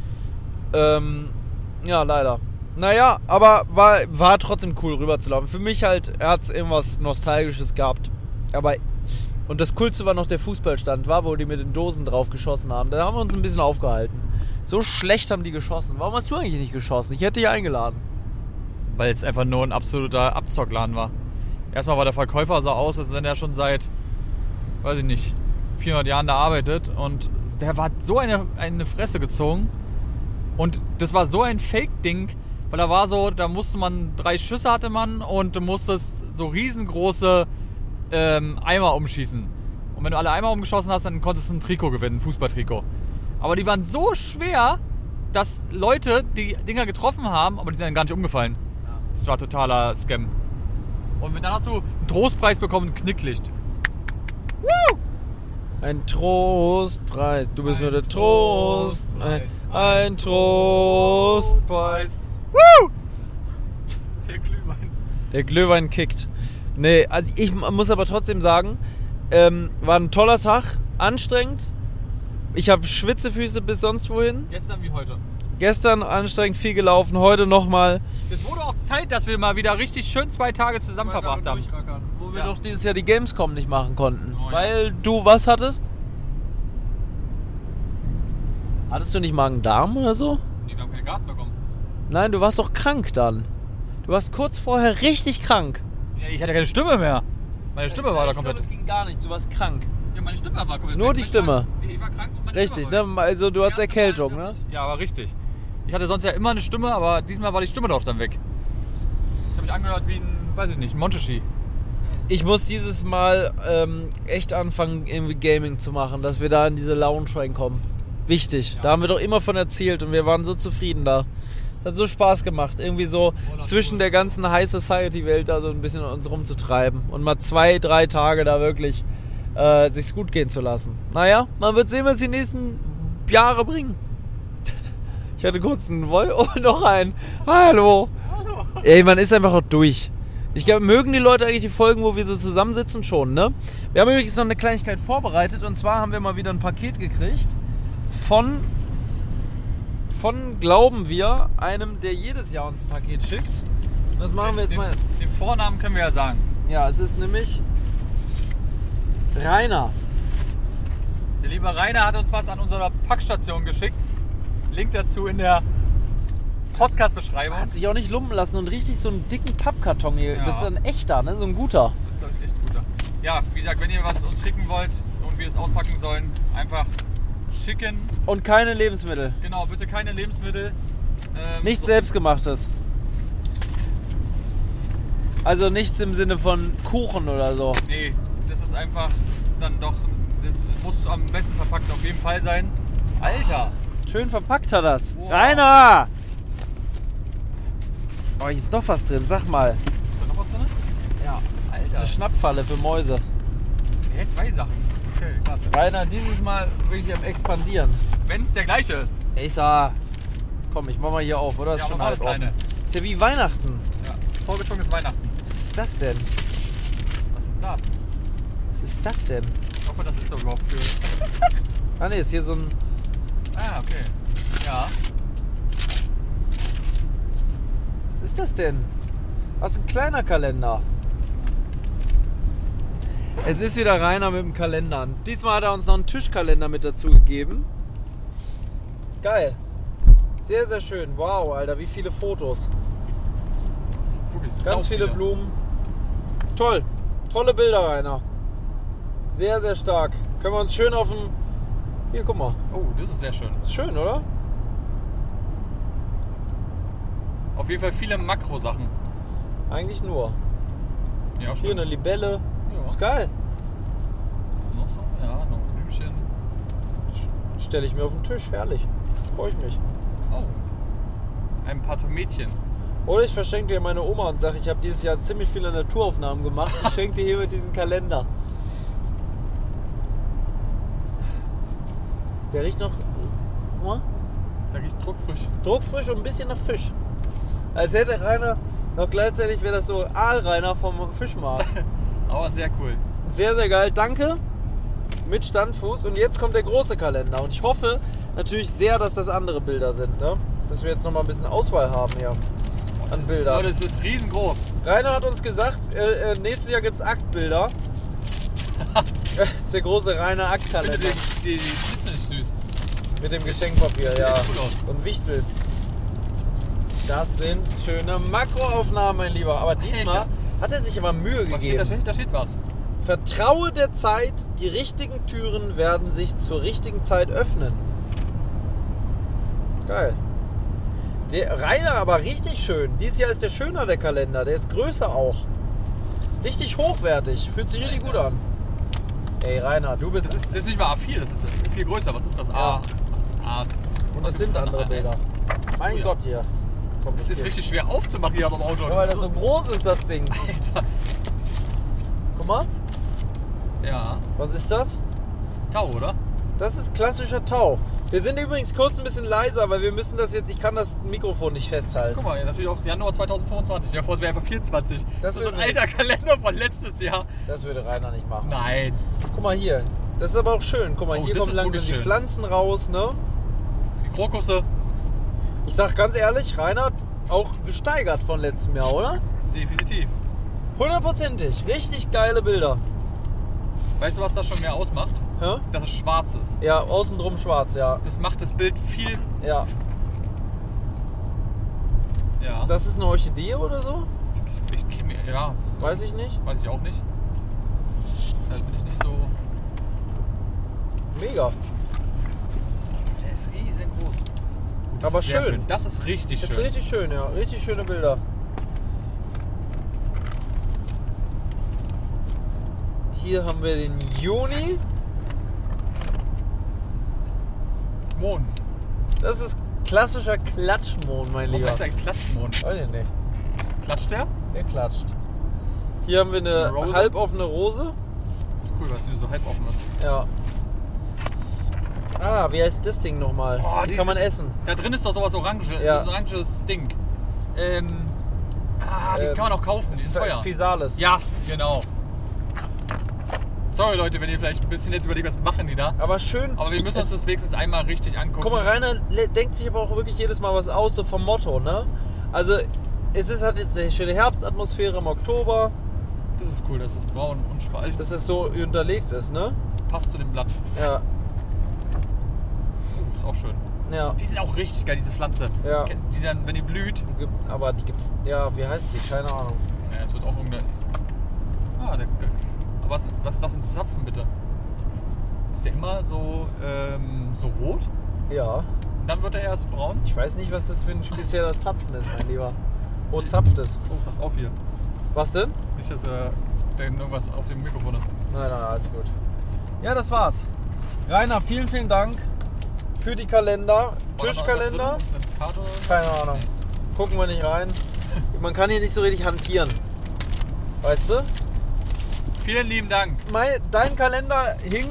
Ja, ähm, ja leider. Naja, aber war, war trotzdem cool rüberzulaufen. Für mich halt, er hat irgendwas Nostalgisches gehabt. Aber, und das Coolste war noch der Fußballstand, war, wo die mit den Dosen drauf geschossen haben. Da haben wir uns ein bisschen aufgehalten. So schlecht haben die geschossen. Warum hast du eigentlich nicht geschossen? Ich hätte dich eingeladen. Weil es einfach nur ein absoluter Abzockladen war. Erstmal war der Verkäufer sah aus, als wenn er schon seit, weiß ich nicht, vierhundert Jahren da arbeitet. Und der war so eine, eine Fresse gezogen. Und das war so ein Fake-Ding, weil da war so, da musste man, drei Schüsse hatte man und du musstest so riesengroße ähm, Eimer umschießen. Und wenn du alle Eimer umgeschossen hast, dann konntest du ein Trikot gewinnen, ein Fußballtrikot. Aber die waren so schwer, dass Leute die Dinger getroffen haben, aber die sind dann gar nicht umgefallen. Das war totaler Scam. Und dann hast du einen Trostpreis bekommen, ein Knicklicht. Woo! Ein Trostpreis. Du bist Ein nur der Trost. Trostpreis. Ein, ein Trostpreis. Woo! Der Glühwein. Der Glühwein kickt. Nee, also ich muss aber trotzdem sagen, ähm, war ein toller Tag, anstrengend. Ich habe Schwitzefüße bis sonst wohin. Gestern wie heute. Gestern anstrengend viel gelaufen, heute nochmal. Es wurde auch Zeit, dass wir mal wieder richtig schön zwei Tage zusammen verbracht haben. Wo wir Ja. doch dieses Jahr die Gamescom nicht machen konnten. Oh ja. Weil du was hattest? Hattest du nicht Magen-Darm oder so? Nee, wir haben keine Karten bekommen. Nein, du warst doch krank dann. Du warst kurz vorher richtig krank. Ja, ich hatte keine Stimme mehr. Meine Stimme war da ich komplett... Ich glaube, es ging gar nicht. Du warst krank. Ja, meine Stimme war komplett... Nur weg. die Ich Stimme. War, ich war krank und meine Richtig, Stimme war ne? Also du Das hast erste Erkältung, Mal, ne? dass Ich, ja, aber richtig. Ich hatte sonst ja immer eine Stimme, aber diesmal war die Stimme doch dann weg. Ich habe mich angehört wie ein, weiß ich nicht, ein Monchechi. Ich muss dieses Mal ähm, echt anfangen, irgendwie Gaming zu machen, dass wir da in diese Lounge reinkommen. Wichtig. Ja. Da haben wir doch immer von erzählt und wir waren so zufrieden da. Das hat so Spaß gemacht, irgendwie so Oh, zwischen cool. der ganzen High Society Welt da so ein bisschen uns rumzutreiben und mal zwei, drei Tage da wirklich äh, sich's gut gehen zu lassen. Naja, man wird sehen, was die nächsten Jahre bringen. Ich hatte kurz einen Woll und noch einen. Hallo. Hallo. Ey, man ist einfach auch durch. Ich glaube, mögen die Leute eigentlich die Folgen, wo wir so zusammensitzen? Schon, ne? Wir haben übrigens noch eine Kleinigkeit vorbereitet und zwar haben wir mal wieder ein Paket gekriegt von, von glauben wir, einem, der jedes Jahr uns ein Paket schickt. Und das machen wir jetzt den, mal. Den Vornamen können wir ja sagen. Ja, es ist nämlich Rainer. Der liebe Rainer hat uns was an unserer Packstation geschickt. Link dazu in der Podcast-Beschreibung. Hat sich auch nicht lumpen lassen und richtig so einen dicken Pappkarton hier. Ja. Das ist ein echter, ne? So ein guter. Das ist, glaub ich, echt guter. Ja, wie gesagt, wenn ihr was uns schicken wollt und wir es auspacken sollen, einfach schicken. Und keine Lebensmittel. Genau, bitte keine Lebensmittel. Ähm, Nichts so- Selbstgemachtes. Also nichts im Sinne von Kuchen oder so. Nee, das ist einfach dann doch, das muss am besten verpackt auf jeden Fall sein. Alter! Schön verpackt hat das. Wow. Rainer! Oh, hier ist noch was drin. Sag mal. Ist da noch was drin? Ja. Alter. Eine Schnappfalle für Mäuse. Hey, zwei Sachen. Okay, krass. Rainer, dieses Mal wirklich am expandieren. Wenn es der gleiche ist. Ich sag, komm, ich mach mal hier auf, oder? Das Ja, ist schon mach mal halb das offen. Kleine. Ist ja wie Weihnachten. Ja, vorgezogenes Weihnachten. Was ist das denn? Was ist das? Was ist das denn? Ich hoffe, das ist doch überhaupt für... Ah ne, ist hier so ein... Ah, okay. Ja. Was ist das denn? Was ist ein kleiner Kalender? Es ist wieder Rainer mit dem Kalender. Diesmal hat er uns noch einen Tischkalender mit dazu gegeben. Geil. Sehr, sehr schön. Wow, Alter, wie viele Fotos. Wirklich Ganz sau viele Blumen. Toll. Tolle Bilder, Rainer. Sehr, sehr stark. Können wir uns schön auf dem... Hier, guck mal. Oh, das ist sehr schön. Ist schön, oder? Auf jeden Fall viele Makro-Sachen. Eigentlich nur. Ja, Hier stimmt. eine Libelle. Ja. Ist geil. Noch so? Ja, noch ein Blümchen. Stelle ich mir auf den Tisch. Herrlich. Freue ich mich. Oh. Ein paar Tomätchen. Oder ich verschenke dir meine Oma und sage, ich habe dieses Jahr ziemlich viele Naturaufnahmen gemacht. Ich schenke dir hier mit diesem Kalender. Der riecht noch, guck mal, Da riecht druckfrisch. druckfrisch und ein bisschen nach Fisch. Als hätte Rainer noch gleichzeitig wäre das so Aalrainer vom Fischmarkt. Aber sehr cool. Sehr, sehr geil. Danke. Mit Standfuß. Und jetzt kommt der große Kalender. Und ich hoffe natürlich sehr, dass das andere Bilder sind. Ne? Dass wir jetzt noch mal ein bisschen Auswahl haben hier Das an ist, Bildern. Leute, es ist riesengroß. Rainer hat uns gesagt, äh, äh, nächstes Jahr gibt es Aktbilder. Das ist der große Rainer Ich finde Aktkalender. die, die, die Schnitzel nicht süß. Mit dem Geschenkpapier, sieht ja. echt cool aus. Und Wichtel. Das sind schöne Makroaufnahmen, mein Lieber. Aber diesmal Alter. hat er sich aber Mühe Was steht da? gegeben. Steht, da steht was. Vertraue der Zeit, die richtigen Türen werden sich zur richtigen Zeit öffnen. Geil. Der Rainer aber richtig schön. Dieses Jahr ist der schöner, der Kalender. Der ist größer auch. Richtig hochwertig. Fühlt sich richtig gut an. Ey, Rainer, du bist... Das ist, das ist nicht mal A vier, das ist viel größer. Was ist das? Ja. A, A. Und es sind andere Bilder. Mein Oh ja. Gott, hier. Komm, Das ist hier. richtig schwer aufzumachen hier am Auto. Ja, weil das so groß ist, das Ding. Alter. Guck mal, Ja. was ist das? Tau, oder? Das ist klassischer Tau. Wir sind übrigens kurz ein bisschen leiser, weil wir müssen das jetzt, ich kann das Mikrofon nicht festhalten. Guck mal, natürlich auch Januar zweitausendfünfundzwanzig. Ja, vor es wäre einfach vierundzwanzig. Das Das ist so ein würde- alter Kalender von letztes Jahr. Das würde Rainer nicht machen. Nein. Guck mal hier, das ist aber auch schön. Guck mal, Oh, hier das kommen ist langsam wirklich die schön. Pflanzen raus, ne? Die Krokusse. Ich sag ganz ehrlich, Rainer auch gesteigert von letztem Jahr, oder? Definitiv. Hundertprozentig. Richtig geile Bilder. Weißt du, was das schon mehr ausmacht? Ja? Dass es schwarz ist. Ja, außen drum schwarz, ja. Das macht das Bild viel... Ja. Ja. Das ist eine Orchidee oder so? Ich, ich, ich, ja. Weiß ich nicht. Weiß ich auch nicht. Da bin ich nicht so... Mega. Der ist riesengroß. Gut, das Aber ist sehr schön. Das ist richtig Das schön. ist richtig schön, ja. Richtig schöne Bilder. Hier haben wir den Juni. Mohn. Das ist klassischer Klatschmond, mein Warum Lieber. heißt der eigentlich Klatschmohn? Weiß ich nicht. Klatscht der? Der klatscht. Hier haben wir eine, Eine Rose? halboffene Rose. Das ist cool, dass die nur so halb offen ist. Ja. Ah, wie heißt das Ding nochmal? Oh, die diese- kann man essen. Da drin ist doch sowas Orange, Ja. so ein oranges Ding. Ähm, ah, die Ähm, kann man auch kaufen, die ist teuer. Physalis. Ja, genau. Sorry Leute, wenn ihr vielleicht ein bisschen jetzt überlegt, was machen die da. Aber schön. Aber wir müssen uns das wenigstens einmal richtig angucken. Guck mal, Rainer le- denkt sich aber auch wirklich jedes Mal was aus, so vom Motto, ne? Also, es ist halt jetzt eine schöne Herbstatmosphäre im Oktober, Das ist cool, dass es braun und schwarz dass es so unterlegt ist, ne? passt zu dem Blatt. Ja, Oh, ist auch schön. ja. Die sind auch richtig geil, diese Pflanze. Ja. Kennt- Die dann, wenn die blüht. Gibt- Aber die gibt's, ja, wie heißt die? Keine Ahnung. Ja, es wird auch irgendeine. Ah, der. Aber was, was ist das für ein Zapfen bitte? Ist der immer so, ähm, so rot? Ja, Und dann wird er erst braun? ich weiß nicht, was das für ein spezieller Zapfen ist, mein Lieber. Wo zapft es? Oh, pass auf hier. Was denn? Nicht, dass äh, da irgendwas auf dem Mikrofon ist. Nein, nein, alles gut. Ja, das war's. Rainer, vielen, vielen Dank für die Kalender. War da noch irgendwas Tischkalender? drin? Eine Karte? Keine Ahnung. Gucken wir nicht rein. Man kann hier nicht so richtig hantieren. Weißt du? Vielen lieben Dank. Mein, dein Kalender hing.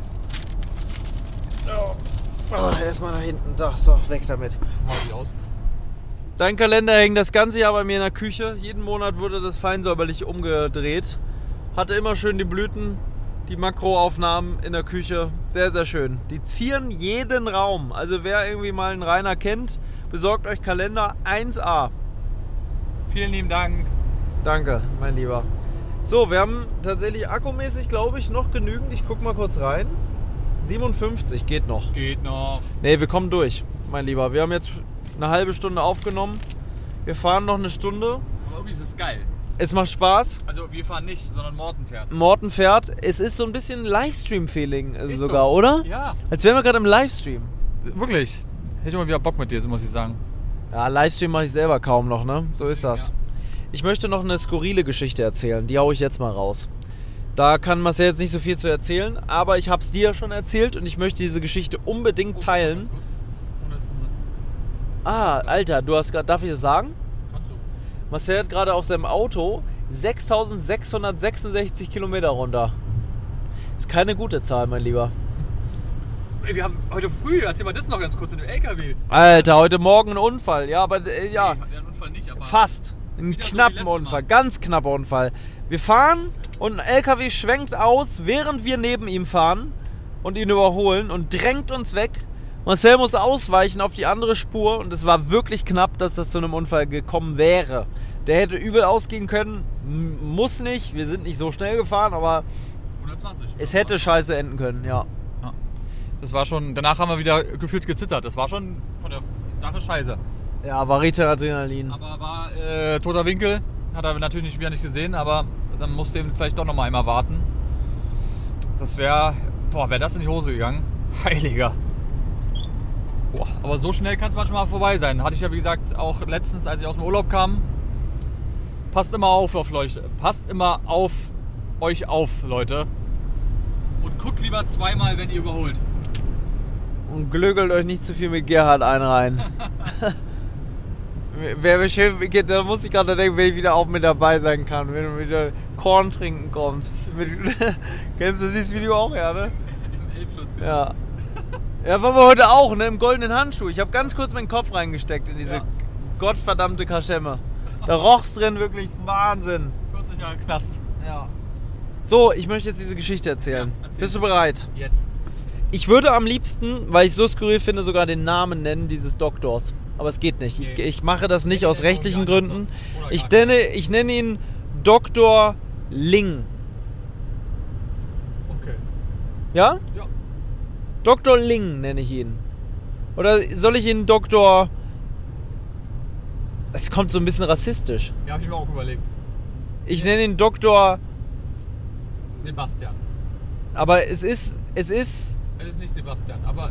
Oh, erstmal nach hinten. Da, so, weg damit. Mal die aus. Dein Kalender hing das ganze Jahr bei mir in der Küche. Jeden Monat wurde das fein säuberlich umgedreht. Hatte immer schön die Blüten, die Makroaufnahmen in der Küche. Sehr, sehr schön. Die zieren jeden Raum. Also wer irgendwie mal einen Rainer kennt, besorgt euch Kalender eins A. Vielen lieben Dank. Danke, mein Lieber. So, wir haben tatsächlich akkumäßig, glaube ich, noch genügend. Ich guck mal kurz rein. siebenundfünfzig geht noch. Geht noch. Ne, wir kommen durch, mein Lieber. Wir haben jetzt eine halbe Stunde aufgenommen. Wir fahren noch eine Stunde. Aber irgendwie ist es geil. Es macht Spaß. Also wir fahren nicht, sondern Morten fährt. Morten fährt. Es ist so ein bisschen Livestream-Feeling äh, Ist sogar, so. oder? Ja. Als wären wir gerade im Livestream. Wirklich. Hätte ich mal wieder Bock mit dir, muss ich sagen. Ja, Livestream mache ich selber kaum noch, ne? So ist das. Ja. Ich möchte noch eine skurrile Geschichte erzählen. Die haue ich jetzt mal raus. Da kann Marcel jetzt nicht so viel zu erzählen, aber ich habe es dir ja schon erzählt und ich möchte diese Geschichte unbedingt teilen. Ganz kurz. Ohne dass- Ah, Alter, du hast gerade, darf ich das sagen? Kannst du? Marcel hat gerade auf seinem Auto sechstausendsechshundertsechsundsechzig Kilometer runter. Ist keine gute Zahl, mein Lieber. Ey, wir haben heute früh, erzähl mal das noch ganz kurz mit dem L K W. Alter, heute Morgen ein Unfall. Ja, aber äh, ja, Nee, der Unfall nicht, aber fast. Ein Wieder so wie knappen letztes Unfall, Mal. ganz knapper Unfall. Wir fahren und ein L K W schwenkt aus, während wir neben ihm fahren und ihn überholen und drängt uns weg. Marcel muss ausweichen auf die andere Spur und es war wirklich knapp, dass das zu einem Unfall gekommen wäre. Der hätte übel ausgehen können, m- muss nicht, wir sind nicht so schnell gefahren, aber hundertzwanzig. es hätte scheiße enden können, ja. Ja. Das war schon, danach haben wir wieder gefühlt gezittert. Das war schon von der Sache scheiße. Ja, war richtig Adrenalin. Aber war äh, toter Winkel. Hat er natürlich nicht, wieder nicht gesehen, aber dann musste eben vielleicht doch noch mal einmal warten. Das wäre, boah, wäre das in die Hose gegangen. Heiliger. Boah, aber so schnell kann es manchmal vorbei sein. Hatte ich ja, wie gesagt, auch letztens, als ich aus dem Urlaub kam. Passt immer auf, auf Leute. Passt immer auf euch auf, Leute. Und guckt lieber zweimal, wenn ihr überholt. Und glögelt euch nicht zu viel mit Gerhard ein rein. Wäre schön, da muss ich gerade denken, wenn ich wieder auch mit dabei sein kann, wenn du wieder Korn trinken kommst. Mit, kennst du dieses Video auch, ja, ne? Im Elbschutz. Ja. Ja, waren wir heute auch, ne? Im goldenen Handschuh. Ich habe ganz kurz meinen Kopf reingesteckt in diese Ja. gottverdammte Kaschemme. Da roch's drin wirklich Wahnsinn. vierzig Jahre Knast. Ja. So, ich möchte jetzt diese Geschichte erzählen. Ja, erzähl. Bist du bereit? Yes. Ich würde am liebsten, weil ich so skurril finde, sogar den Namen nennen dieses Doktors. Aber es geht nicht. Ich, Nee. ich mache das nicht aus Nee, rechtlichen irgendwie anders Gründen. sonst. Oder Ich gar nenne, ich nenne ihn Doktor Ling. Okay. Ja? Ja. Doktor Ling nenne ich ihn. Oder soll ich ihn Doktor... Es es kommt so ein bisschen rassistisch. Ja, habe ich mir auch überlegt. Ich nenne ihn Doktor Sebastian. Aber es ist, es ist... Es ist nicht Sebastian, aber...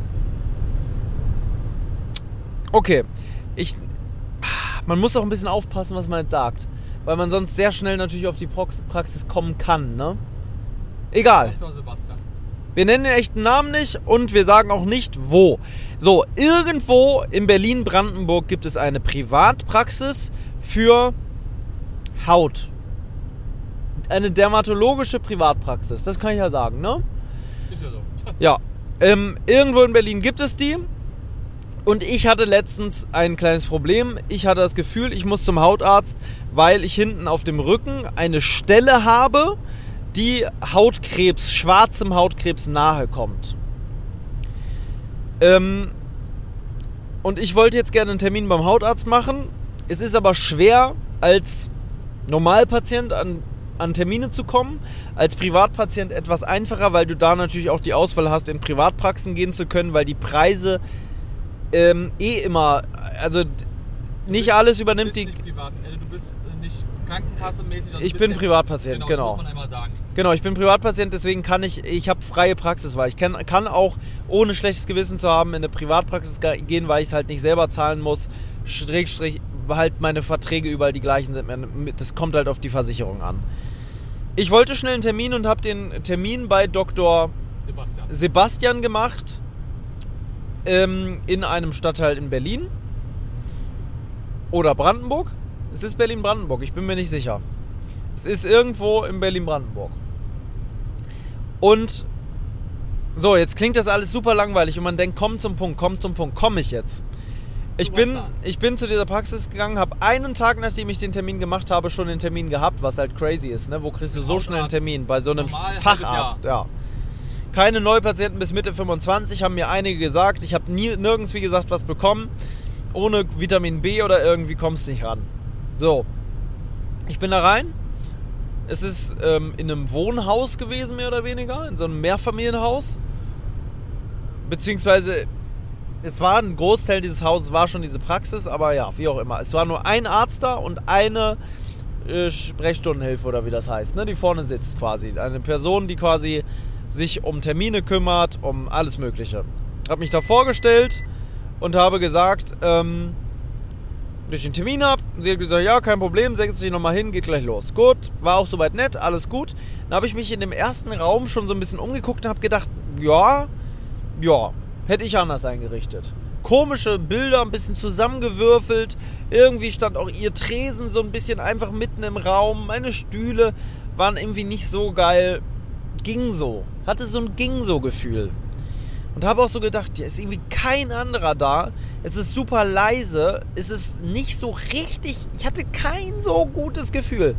Okay, ich... Man muss auch ein bisschen aufpassen, was man jetzt sagt. Weil man sonst sehr schnell natürlich auf die Praxis kommen kann, ne? Egal. Doktor Sebastian. Wir nennen den echten Namen nicht und wir sagen auch nicht, wo. So, irgendwo in Berlin-Brandenburg gibt es eine Privatpraxis für Haut. Eine dermatologische Privatpraxis, das kann ich ja sagen, ne? Ist ja so. Ja, ähm, irgendwo in Berlin gibt es die. Und ich hatte letztens ein kleines Problem. Ich hatte das Gefühl, ich muss zum Hautarzt, weil ich hinten auf dem Rücken eine Stelle habe, die Hautkrebs, schwarzem Hautkrebs nahe kommt. Ähm, und ich wollte jetzt gerne einen Termin beim Hautarzt machen. Es ist aber schwer, als Normalpatient an, an Termine zu kommen. Als Privatpatient etwas einfacher, weil du da natürlich auch die Auswahl hast, in Privatpraxen gehen zu können, weil die Preise ähm, eh immer, also nicht alles übernimmt die... Du bist nicht privat, also du bist nicht krankenkassenmäßig. Ich bin Privatpatient, genau. Genau, das muss man einmal sagen. Genau, ich bin Privatpatient, deswegen kann ich, ich habe freie Praxiswahl. Ich kann, kann auch, ohne schlechtes Gewissen zu haben, in eine Privatpraxis gehen, weil ich es halt nicht selber zahlen muss. Schrägstrich, halt meine Verträge überall die gleichen sind. Das kommt halt auf die Versicherung an. Ich wollte schnell einen Termin und habe den Termin bei Doktor Sebastian, Sebastian gemacht. Ähm, in einem Stadtteil in Berlin. Oder Brandenburg. Es ist Berlin-Brandenburg, ich bin mir nicht sicher. Es ist irgendwo in Berlin-Brandenburg. Und so, jetzt klingt das alles super langweilig und man denkt, komm zum Punkt, komm zum Punkt, komm ich jetzt. Ich bin, ich bin zu dieser Praxis gegangen, habe einen Tag, nachdem ich den Termin gemacht habe, schon den Termin gehabt, was halt crazy ist, ne? Wo kriegst du so schnell einen Termin? Bei so einem Facharzt, ja. Keine Neupatienten bis Mitte fünfundzwanzig, haben mir einige gesagt. Ich habe nie, nirgends, wie gesagt, was bekommen. Ohne Vitamin B oder irgendwie kommst du nicht ran. So, ich bin da rein. Es ist ähm, in einem Wohnhaus gewesen, mehr oder weniger, in so einem Mehrfamilienhaus. Beziehungsweise, es war ein Großteil dieses Hauses, war schon diese Praxis, aber ja, wie auch immer. Es war nur ein Arzt da und eine äh, Sprechstundenhilfe oder wie das heißt, ne, die vorne sitzt quasi. Eine Person, die quasi sich um Termine kümmert, um alles Mögliche. Ich habe mich da vorgestellt und habe gesagt, ähm, dass ich einen Termin habe. Sie hat gesagt, ja, kein Problem, setz dich nochmal hin, geht gleich los. Gut, war auch soweit nett, alles gut. Dann habe ich mich in dem ersten Raum schon so ein bisschen umgeguckt und habe gedacht, ja, ja, hätte ich anders eingerichtet. Komische Bilder, ein bisschen zusammengewürfelt. Irgendwie stand auch ihr Tresen so ein bisschen einfach mitten im Raum. Meine Stühle waren irgendwie nicht so geil. Ging so. Hatte so ein Ging-so-Gefühl. Und habe auch so gedacht, ja, ist irgendwie kein anderer da. Es ist super leise. Es ist nicht so richtig... Ich hatte kein so gutes Gefühl.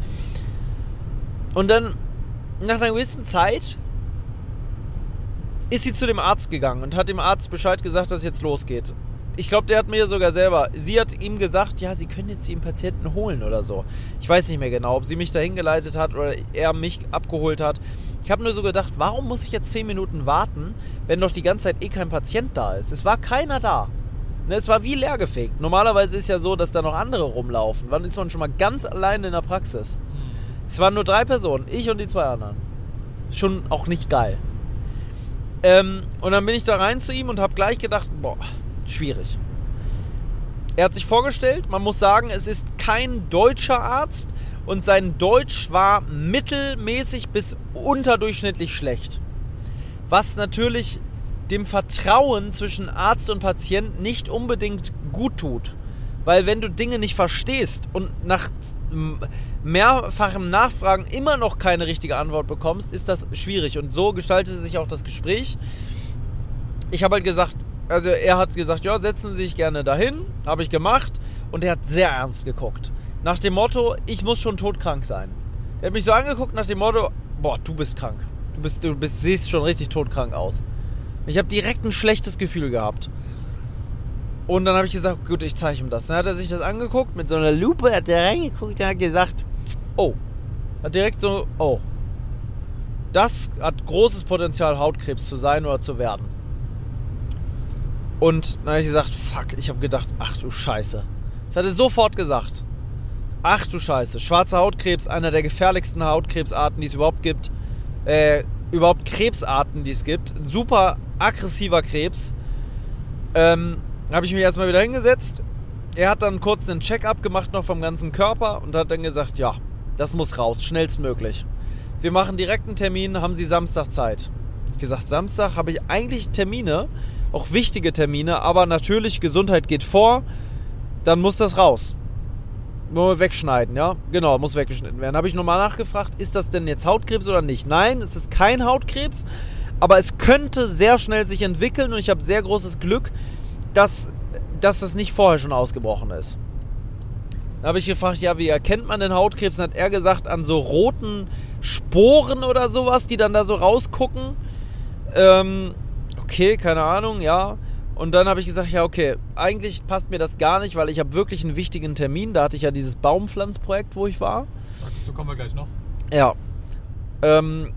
Und dann, nach einer gewissen Zeit, ist sie zu dem Arzt gegangen und hat dem Arzt Bescheid gesagt, dass es jetzt losgeht. Ich glaube, der hat mir sogar selber... Sie hat ihm gesagt, ja, sie können jetzt den Patienten holen oder so. Ich weiß nicht mehr genau, ob sie mich dahin geleitet hat oder er mich abgeholt hat. Ich habe nur so gedacht, warum muss ich jetzt zehn Minuten warten, wenn doch die ganze Zeit eh kein Patient da ist? Es war keiner da. Ne, es war wie leergefegt. Normalerweise ist ja so, dass da noch andere rumlaufen. Wann ist man schon mal ganz allein in der Praxis? Es waren nur drei Personen, ich und die zwei anderen. Schon auch nicht geil. Ähm, und dann bin ich da rein zu ihm und habe gleich gedacht, boah, schwierig. Er hat sich vorgestellt, man muss sagen, es ist kein deutscher Arzt und sein Deutsch war mittelmäßig bis unterdurchschnittlich schlecht. Was natürlich dem Vertrauen zwischen Arzt und Patient nicht unbedingt gut tut. Weil wenn du Dinge nicht verstehst und nach mehrfachem Nachfragen immer noch keine richtige Antwort bekommst, ist das schwierig. Und so gestaltete sich auch das Gespräch. Ich habe halt gesagt, also er hat gesagt, ja, setzen Sie sich gerne dahin. Habe ich gemacht. Und er hat sehr ernst geguckt. Nach dem Motto, ich muss schon todkrank sein. Er hat mich so angeguckt nach dem Motto, boah, du bist krank. Du bist, du bist, siehst schon richtig todkrank aus. Ich habe direkt ein schlechtes Gefühl gehabt. Und dann habe ich gesagt, gut, ich zeige ihm das. Dann hat er sich das angeguckt, mit so einer Lupe hat er reingeguckt und hat gesagt, oh. Hat direkt so, oh. Das hat großes Potenzial, Hautkrebs zu sein oder zu werden. Und dann habe ich gesagt, fuck, ich habe gedacht, ach du Scheiße. Das hat er sofort gesagt. Ach du Scheiße. Schwarzer Hautkrebs, einer der gefährlichsten Hautkrebsarten, die es überhaupt gibt. Äh, überhaupt Krebsarten, die es gibt. Ein super aggressiver Krebs. Ähm, habe ich mich erstmal wieder hingesetzt. Er hat dann kurz einen Check-up gemacht noch vom ganzen Körper und hat dann gesagt, ja, das muss raus, schnellstmöglich. Wir machen direkt einen Termin, haben Sie Samstag Zeit? Ich habe gesagt, Samstag habe ich eigentlich Termine, auch wichtige Termine, aber natürlich, Gesundheit geht vor, dann muss das raus. Wollen wir wegschneiden, ja? Genau, muss weggeschnitten werden. Habe ich nochmal nachgefragt, ist das denn jetzt Hautkrebs oder nicht? Nein, es ist kein Hautkrebs, aber es könnte sehr schnell sich entwickeln und ich habe sehr großes Glück, dass, dass das nicht vorher schon ausgebrochen ist. Da habe ich gefragt, ja, wie erkennt man den Hautkrebs? Dann hat er gesagt, an so roten Sporen oder sowas, die dann da so rausgucken. Ähm, okay, keine Ahnung, ja. Und dann habe ich gesagt, ja, okay, eigentlich passt mir das gar nicht, weil ich habe wirklich einen wichtigen Termin. Da hatte ich ja dieses Baumpflanzprojekt, wo ich war. So kommen wir gleich noch. Ja. Ähm,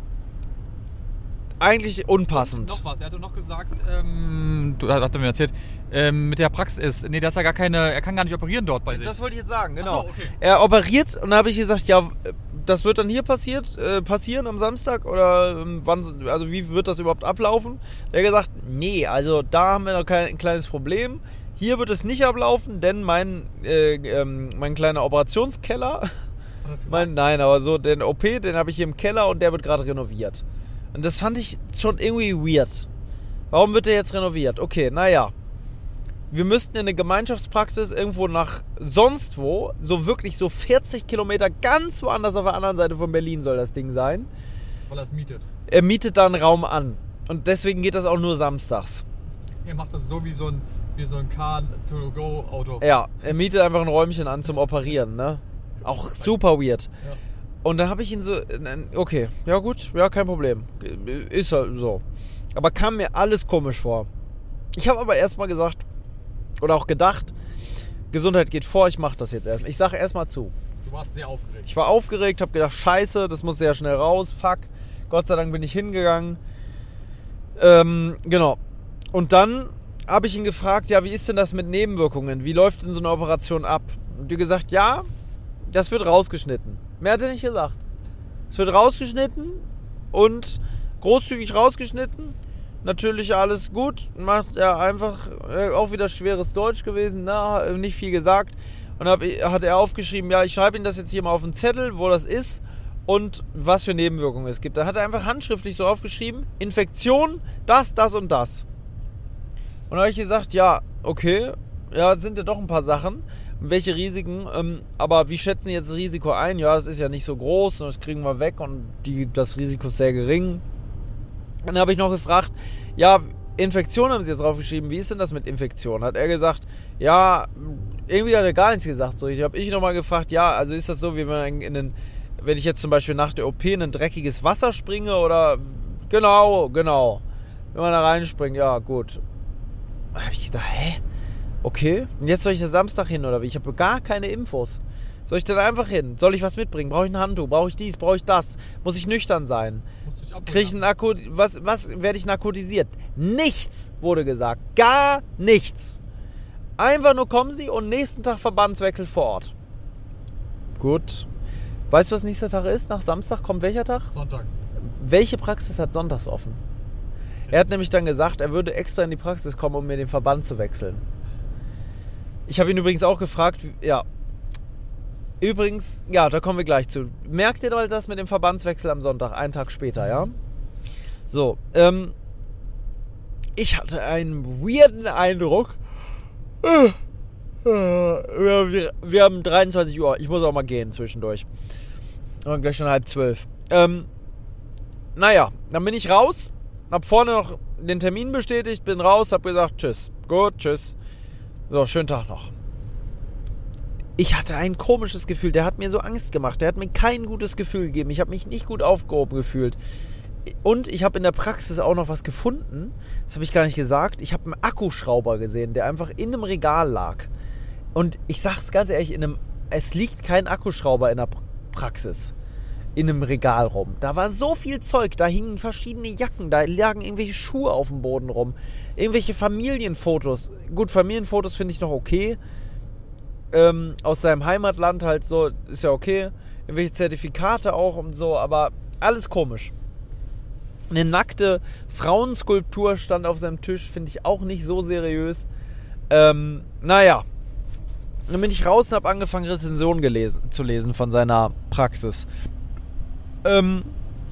eigentlich unpassend. Und noch was, er hatte noch gesagt, ähm, du hat er mir erzählt, ähm, mit der Praxis, nee, dass er gar keine, er kann gar nicht operieren dort bei sich. Das wollte ich jetzt sagen, genau. Ach so, okay. Er operiert und da habe ich gesagt, ja, das wird dann hier passiert, äh, passieren am Samstag oder ähm, wann, also wie wird das überhaupt ablaufen? Er hat gesagt, nee, also da haben wir noch kein ein kleines Problem. Hier wird es nicht ablaufen, denn mein, äh, ähm, mein kleiner Operationskeller, mein, nein, aber so den O P, den habe ich hier im Keller und der wird gerade renoviert. Und das fand ich schon irgendwie weird. Warum wird der jetzt renoviert? Okay, naja. Wir müssten in eine Gemeinschaftspraxis irgendwo nach sonst wo, so wirklich so vierzig Kilometer ganz woanders auf der anderen Seite von Berlin soll das Ding sein. Weil er es mietet. Er mietet da einen Raum an. Und deswegen geht das auch nur samstags. Er macht das so wie so ein, wie so ein Car-to-go-Auto. Ja, er mietet einfach ein Räumchen an zum Operieren, ne? Auch super weird. Ja. Und dann habe ich ihn so, okay, ja gut, ja, kein Problem. Ist halt so. Aber kam mir alles komisch vor. Ich habe aber erstmal gesagt, oder auch gedacht, Gesundheit geht vor, ich mache das jetzt erstmal. Ich sage erstmal zu. Du warst sehr aufgeregt. Ich war aufgeregt, habe gedacht, scheiße, das muss sehr schnell raus, fuck. Gott sei Dank bin ich hingegangen. Ähm, genau. Und dann habe ich ihn gefragt, ja, wie ist denn das mit Nebenwirkungen? Wie läuft denn so eine Operation ab? Und die gesagt, ja, das wird rausgeschnitten. Mehr hat er nicht gesagt. Es wird rausgeschnitten und großzügig rausgeschnitten. Natürlich alles gut. Macht er einfach, auch wieder schweres Deutsch gewesen, ne? Nicht viel gesagt. Und hab, hat er aufgeschrieben, ja, ich schreibe Ihnen das jetzt hier mal auf den Zettel, wo das ist und was für Nebenwirkungen es gibt. Dann hat er einfach handschriftlich so aufgeschrieben, Infektion, das, das und das. Und da habe ich gesagt, ja, okay, ja, sind ja doch ein paar Sachen. Welche Risiken, ähm, aber wie schätzen Sie jetzt das Risiko ein? Ja, das ist ja nicht so groß und das kriegen wir weg und die, das Risiko ist sehr gering. Dann habe ich noch gefragt, ja, Infektion haben Sie jetzt draufgeschrieben, wie ist denn das mit Infektion? Hat er gesagt, ja, irgendwie hat er gar nichts gesagt. So, ich habe ich nochmal gefragt, ja, also ist das so, wie wenn, in den, wenn ich jetzt zum Beispiel nach der O P in ein dreckiges Wasser springe oder, genau, genau, wenn man da reinspringt, ja, gut. Da habe ich gedacht, hä? Okay, und jetzt soll ich da Samstag hin oder wie? Ich habe gar keine Infos. Soll ich da einfach hin? Soll ich was mitbringen? Brauche ich ein Handtuch? Brauche ich dies? Brauche ich das? Muss ich nüchtern sein? Kriege ich ein Narko- was, was werde ich narkotisiert? Nichts wurde gesagt. Gar nichts. Einfach nur kommen Sie und nächsten Tag Verbandswechsel vor Ort. Gut. Weißt du, was nächster Tag ist? Nach Samstag kommt welcher Tag? Sonntag. Welche Praxis hat sonntags offen? Er hat nämlich dann gesagt, er würde extra in die Praxis kommen, um mir den Verband zu wechseln. Ich habe ihn übrigens auch gefragt, ja, übrigens, ja, da kommen wir gleich zu. Merkt ihr mal das mit dem Verbandswechsel am Sonntag, einen Tag später, ja? So, ähm, ich hatte einen weirden Eindruck. Wir, wir haben dreiundzwanzig Uhr, ich muss auch mal gehen zwischendurch. Und gleich schon halb zwölf. Ähm, naja, dann bin ich raus, hab vorne noch den Termin bestätigt, bin raus, hab gesagt, tschüss, gut, tschüss. So, schönen Tag noch. Ich hatte ein komisches Gefühl, der hat mir so Angst gemacht, der hat mir kein gutes Gefühl gegeben, ich habe mich nicht gut aufgehoben gefühlt. Und ich habe in der Praxis auch noch was gefunden, das habe ich gar nicht gesagt, ich habe einen Akkuschrauber gesehen, der einfach in einem Regal lag. Und ich sag's ganz ehrlich, in einem, es liegt kein Akkuschrauber in der Praxis, in einem Regal rum. Da war so viel Zeug, da hingen verschiedene Jacken, da lagen irgendwelche Schuhe auf dem Boden rum, irgendwelche Familienfotos. Gut, Familienfotos finde ich noch okay. ähm, aus seinem Heimatland halt so, ist ja okay, irgendwelche Zertifikate auch und so, aber alles komisch. Eine nackte Frauenskulptur stand auf seinem Tisch, finde ich auch nicht so seriös. Ähm, naja, dann bin ich raus und habe angefangen, Rezensionen gelesen, zu lesen von seiner Praxis. Ähm,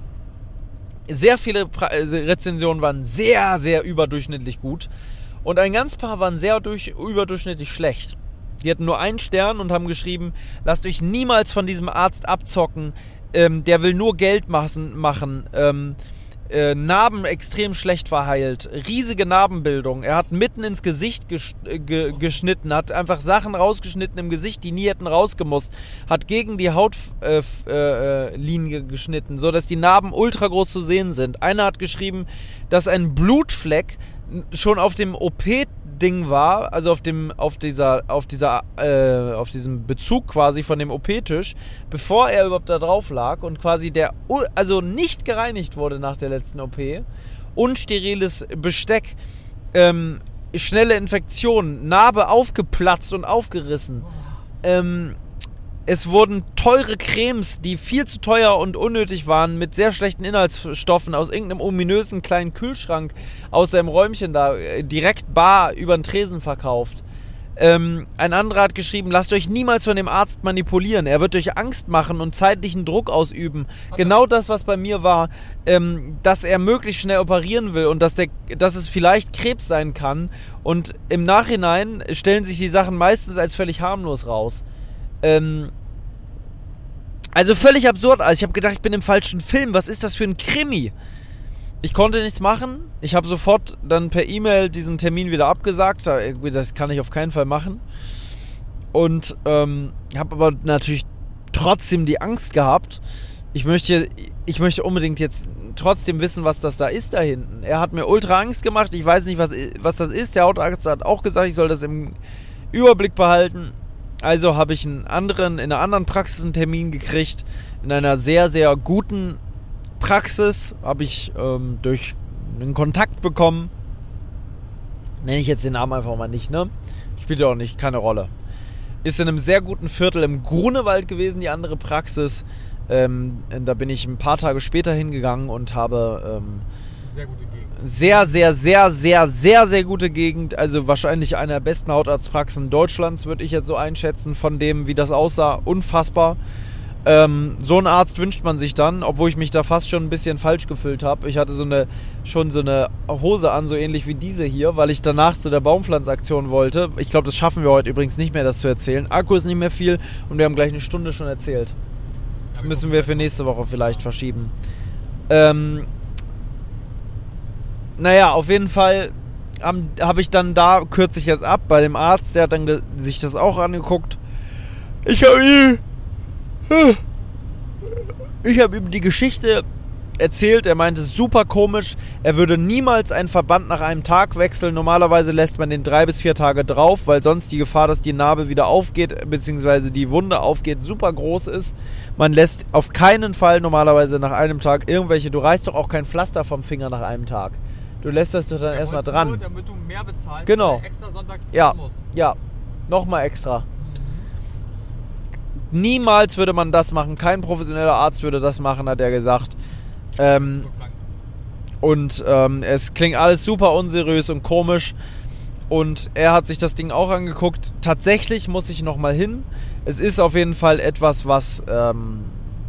sehr viele pra- Rezensionen waren sehr, sehr überdurchschnittlich gut und ein ganz paar waren sehr durch, überdurchschnittlich schlecht. Die hatten nur einen Stern und haben geschrieben, lasst euch niemals von diesem Arzt abzocken, ähm, der will nur Geld machen, machen ähm, Äh, Narben extrem schlecht verheilt, riesige Narbenbildung. Er hat mitten ins Gesicht ges- ge- geschnitten, hat einfach Sachen rausgeschnitten im Gesicht, die nie hätten rausgemusst, hat gegen die Hautlinie äh, äh, geschnitten, so dass die Narben ultra groß zu sehen sind. Einer hat geschrieben, dass ein Blutfleck schon auf dem O P-Ding war, also auf dem, auf dieser, auf dieser, äh, auf diesem Bezug quasi von dem O P-Tisch, bevor er überhaupt da drauf lag und quasi der, also nicht gereinigt wurde nach der letzten O P, unsteriles Besteck, ähm, schnelle Infektion, Narbe aufgeplatzt und aufgerissen, ähm, es wurden teure Cremes, die viel zu teuer und unnötig waren, mit sehr schlechten Inhaltsstoffen aus irgendeinem ominösen kleinen Kühlschrank aus seinem Räumchen da direkt bar über den Tresen verkauft. Ähm, ein anderer hat geschrieben, lasst euch niemals von dem Arzt manipulieren. Er wird euch Angst machen und zeitlichen Druck ausüben. Okay. Genau das, was bei mir war, ähm, dass er möglichst schnell operieren will und dass, der, dass es vielleicht Krebs sein kann. Und im Nachhinein stellen sich die Sachen meistens als völlig harmlos raus. Ähm, also völlig absurd. Also ich habe gedacht, ich bin im falschen Film. Was ist das für ein Krimi? Ich konnte nichts machen. Ich habe sofort dann per E-Mail diesen Termin wieder abgesagt. Das kann ich auf keinen Fall machen. Und ähm, habe aber natürlich trotzdem die Angst gehabt. Ich möchte, ich möchte unbedingt jetzt trotzdem wissen, was das da ist da hinten. Er hat mir ultra Angst gemacht. Ich weiß nicht, was, was das ist. Der Hautarzt hat auch gesagt, ich soll das im Überblick behalten. Also habe ich einen anderen, in einer anderen Praxis einen Termin gekriegt. In einer sehr, sehr guten Praxis habe ich ähm, durch einen Kontakt bekommen. Nenne ich jetzt den Namen einfach mal nicht, ne? Spielt ja auch nicht, keine Rolle. Ist in einem sehr guten Viertel im Grunewald gewesen, die andere Praxis. Ähm, da bin ich ein paar Tage später hingegangen und habe ähm, sehr gute Gegend. Sehr, sehr, sehr, sehr, sehr, sehr gute Gegend. Also wahrscheinlich eine der besten Hautarztpraxen Deutschlands, würde ich jetzt so einschätzen, von dem, wie das aussah. Unfassbar. Ähm, so einen Arzt wünscht man sich dann, obwohl ich mich da fast schon ein bisschen falsch gefühlt habe. Ich hatte so eine, schon so eine Hose an, so ähnlich wie diese hier, weil ich danach zu der Baumpflanzaktion wollte. Ich glaube, das schaffen wir heute übrigens nicht mehr, das zu erzählen. Akku ist nicht mehr viel und wir haben gleich eine Stunde schon erzählt. Das müssen wir für nächste Woche vielleicht verschieben. Ähm... Naja, auf jeden Fall habe hab ich dann da, kürze ich jetzt ab, bei dem Arzt, der hat dann ge- sich das auch angeguckt. Ich habe ihm, ich habe ihm die Geschichte erzählt, er meinte, super komisch, er würde niemals einen Verband nach einem Tag wechseln, normalerweise lässt man den drei bis vier Tage drauf, weil sonst die Gefahr, dass die Narbe wieder aufgeht, beziehungsweise die Wunde aufgeht, super groß ist. Man lässt auf keinen Fall normalerweise nach einem Tag irgendwelche, du reißt doch auch kein Pflaster vom Finger nach einem Tag. Du lässt das doch dann ja, erstmal dran. Nur, damit du mehr bezahlst, genau. weil du extra sonntags ja, musst. Ja, nochmal extra. Mhm. Niemals würde man das machen. Kein professioneller Arzt würde das machen, hat er gesagt. Ähm, so krank. Und ähm, es klingt alles super unseriös und komisch. Und er hat sich das Ding auch angeguckt. Tatsächlich muss ich nochmal hin. Es ist auf jeden Fall etwas, was ähm,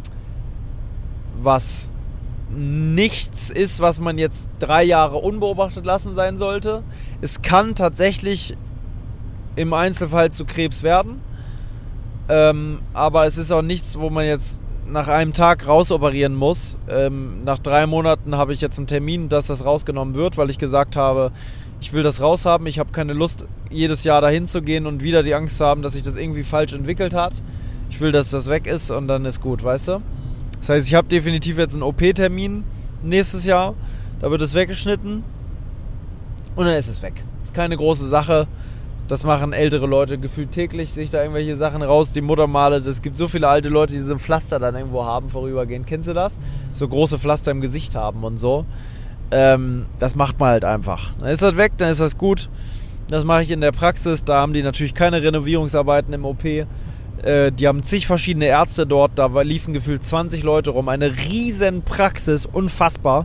was nichts ist, was man jetzt drei Jahre unbeobachtet lassen sein sollte. Es kann tatsächlich im Einzelfall zu Krebs werden. Ähm, aber es ist auch nichts, wo man jetzt nach einem Tag rausoperieren muss. Ähm, nach drei Monaten habe ich jetzt einen Termin, dass das rausgenommen wird, weil ich gesagt habe, ich will das raushaben. Ich habe keine Lust, jedes Jahr dahin zu gehen und wieder die Angst zu haben, dass sich das irgendwie falsch entwickelt hat. Ich will, dass das weg ist und dann ist gut, weißt du? Das heißt, ich habe definitiv jetzt einen O P-Termin nächstes Jahr. Da wird es weggeschnitten und dann ist es weg. Ist keine große Sache. Das machen ältere Leute gefühlt täglich, sich da irgendwelche Sachen raus, die Muttermale. Es gibt so viele alte Leute, die so ein Pflaster dann irgendwo haben, vorübergehend. Kennst du das? So große Pflaster im Gesicht haben und so. Ähm, das macht man halt einfach. Dann ist das weg, dann ist das gut. Das mache ich in der Praxis. Da haben die natürlich keine Renovierungsarbeiten im O P. Äh, die haben zig verschiedene Ärzte dort. Da liefen gefühlt zwanzig Leute rum. Eine riesen Praxis. Unfassbar.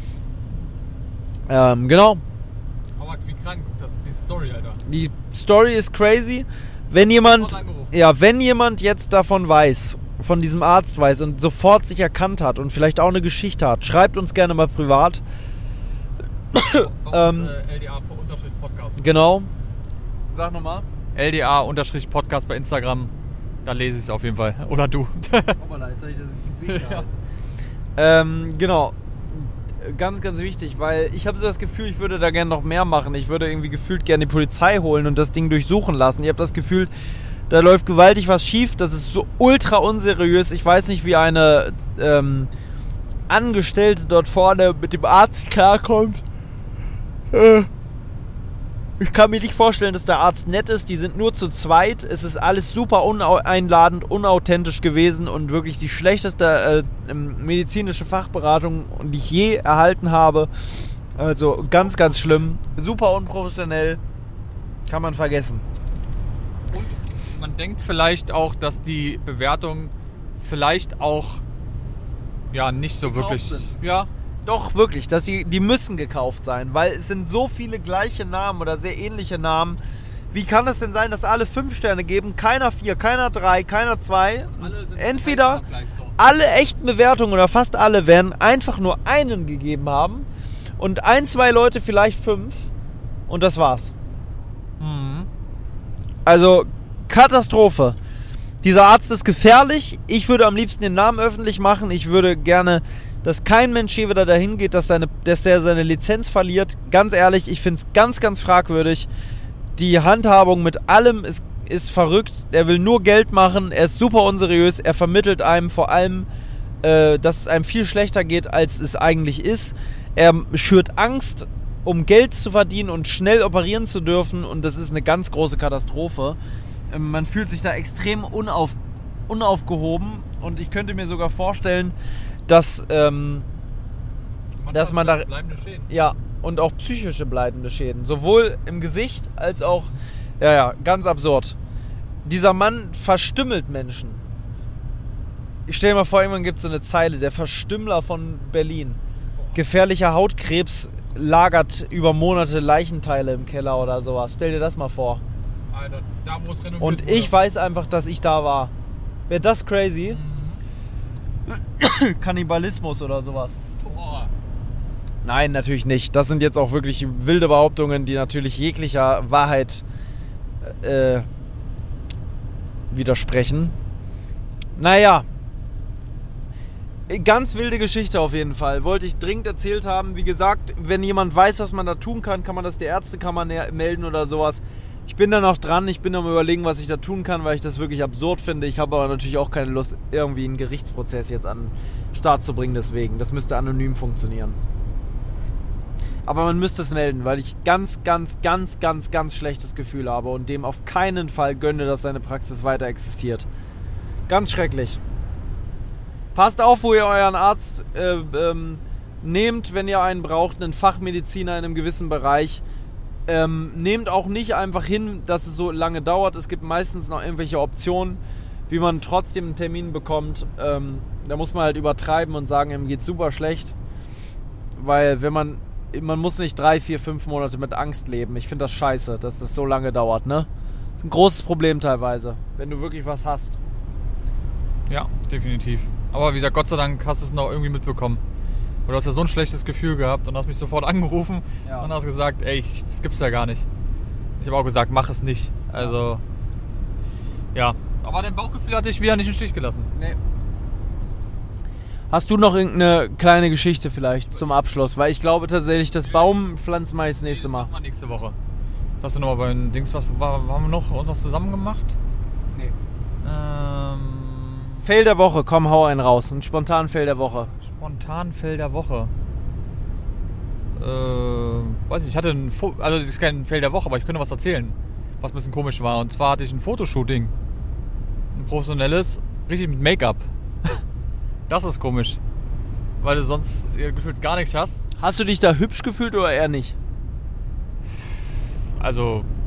Ähm, genau. Aber wie krank, das ist die Story, Alter. Die Story ist crazy. Wenn jemand, ja, wenn jemand jetzt davon weiß, von diesem Arzt weiß und sofort sich erkannt hat und vielleicht auch eine Geschichte hat, schreibt uns gerne mal privat. Bei uns, ähm, äh, L D A-Podcast. Genau. Sag nochmal. L D A-Podcast bei Instagram. Da lese ich es auf jeden Fall. Oder du. Oh mal, jetzt habe ich das Gesicht. Ja. ähm, genau. Ganz, ganz wichtig, weil ich habe so das Gefühl, ich würde da gerne noch mehr machen. Ich würde irgendwie gefühlt gerne die Polizei holen und das Ding durchsuchen lassen. Ich habe das Gefühl, da läuft gewaltig was schief. Das ist so ultra unseriös. Ich weiß nicht, wie eine ähm, Angestellte dort vorne mit dem Arzt klarkommt. Äh, ich kann mir nicht vorstellen, dass der Arzt nett ist. Die sind nur zu zweit. Es ist alles super uneinladend, unauthentisch gewesen und wirklich die schlechteste äh, medizinische Fachberatung, die ich je erhalten habe. Also ganz, ganz schlimm. Super unprofessionell. Kann man vergessen. Und man denkt vielleicht auch, dass die Bewertungen vielleicht auch ja nicht so gekauft wirklich sind. Ja. Doch, wirklich. Dass sie, die müssen gekauft sein, weil es sind so viele gleiche Namen oder sehr ähnliche Namen. Wie kann es denn sein, dass alle fünf Sterne geben, keiner vier, keiner drei, keiner zwei? Alle sind Entweder gleich so. Alle echten Bewertungen oder fast alle werden einfach nur einen gegeben haben und ein, zwei Leute vielleicht fünf und das war's. Mhm. Also Katastrophe. Dieser Arzt ist gefährlich. Ich würde am liebsten den Namen öffentlich machen. Ich würde gerne, dass kein Mensch hier wieder dahin geht, dass, seine, dass er seine Lizenz verliert. Ganz ehrlich, ich finde es ganz, ganz fragwürdig. Die Handhabung mit allem ist, ist verrückt. Er will nur Geld machen. Er ist super unseriös. Er vermittelt einem vor allem, äh, dass es einem viel schlechter geht, als es eigentlich ist. Er schürt Angst, um Geld zu verdienen und schnell operieren zu dürfen. Und das ist eine ganz große Katastrophe. Ähm, man fühlt sich da extrem unauf, unaufgehoben. Und ich könnte mir sogar vorstellen, dass, ähm, dass man da... Bleibende Schäden. Ja, und auch psychische bleibende Schäden. Sowohl im Gesicht als auch... Ja, ja, ganz absurd. Dieser Mann verstümmelt Menschen. Ich stelle mir vor, irgendwann gibt es so eine Zeile, der Verstümmler von Berlin. Gefährlicher Hautkrebs lagert über Monate Leichenteile im Keller oder sowas. Stell dir das mal vor. Alter, da wo es renoviert Und wurde. ich weiß einfach, dass ich da war. Wäre das crazy? Mhm. Kannibalismus oder sowas. Boah. Nein, natürlich nicht. Das sind jetzt auch wirklich wilde Behauptungen, die natürlich jeglicher Wahrheit äh, widersprechen. Naja. Ganz wilde Geschichte auf jeden Fall. Wollte ich dringend erzählt haben. Wie gesagt, wenn jemand weiß, was man da tun kann, kann man das der Ärztekammer melden oder sowas. Ich bin da noch dran. Ich bin am Überlegen, was ich da tun kann, weil ich das wirklich absurd finde. Ich habe aber natürlich auch keine Lust, irgendwie einen Gerichtsprozess jetzt an den Start zu bringen. Deswegen, das müsste anonym funktionieren. Aber man müsste es melden, weil ich ganz, ganz, ganz, ganz, ganz schlechtes Gefühl habe und dem auf keinen Fall gönne, dass seine Praxis weiter existiert. Ganz schrecklich. Passt auf, wo ihr euren Arzt äh, ähm, nehmt, wenn ihr einen braucht, einen Fachmediziner in einem gewissen Bereich. Ähm, nehmt auch nicht einfach hin, dass es so lange dauert. Es gibt meistens noch irgendwelche Optionen, wie man trotzdem einen Termin bekommt. Ähm, da muss man halt übertreiben und sagen, ihm geht's super schlecht. Weil wenn man, man muss nicht drei, vier, fünf Monate mit Angst leben. Ich finde das scheiße, dass das so lange dauert, ne? Das ist ein großes Problem teilweise, wenn du wirklich was hast. Ja, definitiv. Aber wie gesagt, Gott sei Dank hast du es noch irgendwie mitbekommen. Weil du hast ja so ein schlechtes Gefühl gehabt und hast mich sofort angerufen Ja. und hast gesagt, ey, ich, das gibt's ja gar nicht. Ich habe auch gesagt, mach es nicht. Also, ja. Aber dein Bauchgefühl hat dich wieder nicht im Stich gelassen. Nee. Hast du noch irgendeine kleine Geschichte vielleicht zum Abschluss? Weil ich glaube tatsächlich, das Baumpflanzen mache ich das nächste Mal. Das machen wir nächste Woche. Hast du nochmal bei den Dings, was war, haben wir noch uns was zusammen gemacht? Nee. Ähm... Fail der Woche, komm, hau einen raus. Ein spontan Fail der Woche. Spontan Fail der Woche. Äh, weiß nicht, ich hatte ein Fo- also das ist kein Fail der Woche, aber ich könnte was erzählen, was ein bisschen komisch war. Und zwar hatte ich ein Fotoshooting. Ein professionelles, richtig mit Make-up. Das ist komisch. Weil du sonst äh, gefühlt gar nichts hast. Hast du dich da hübsch gefühlt oder eher nicht? Also,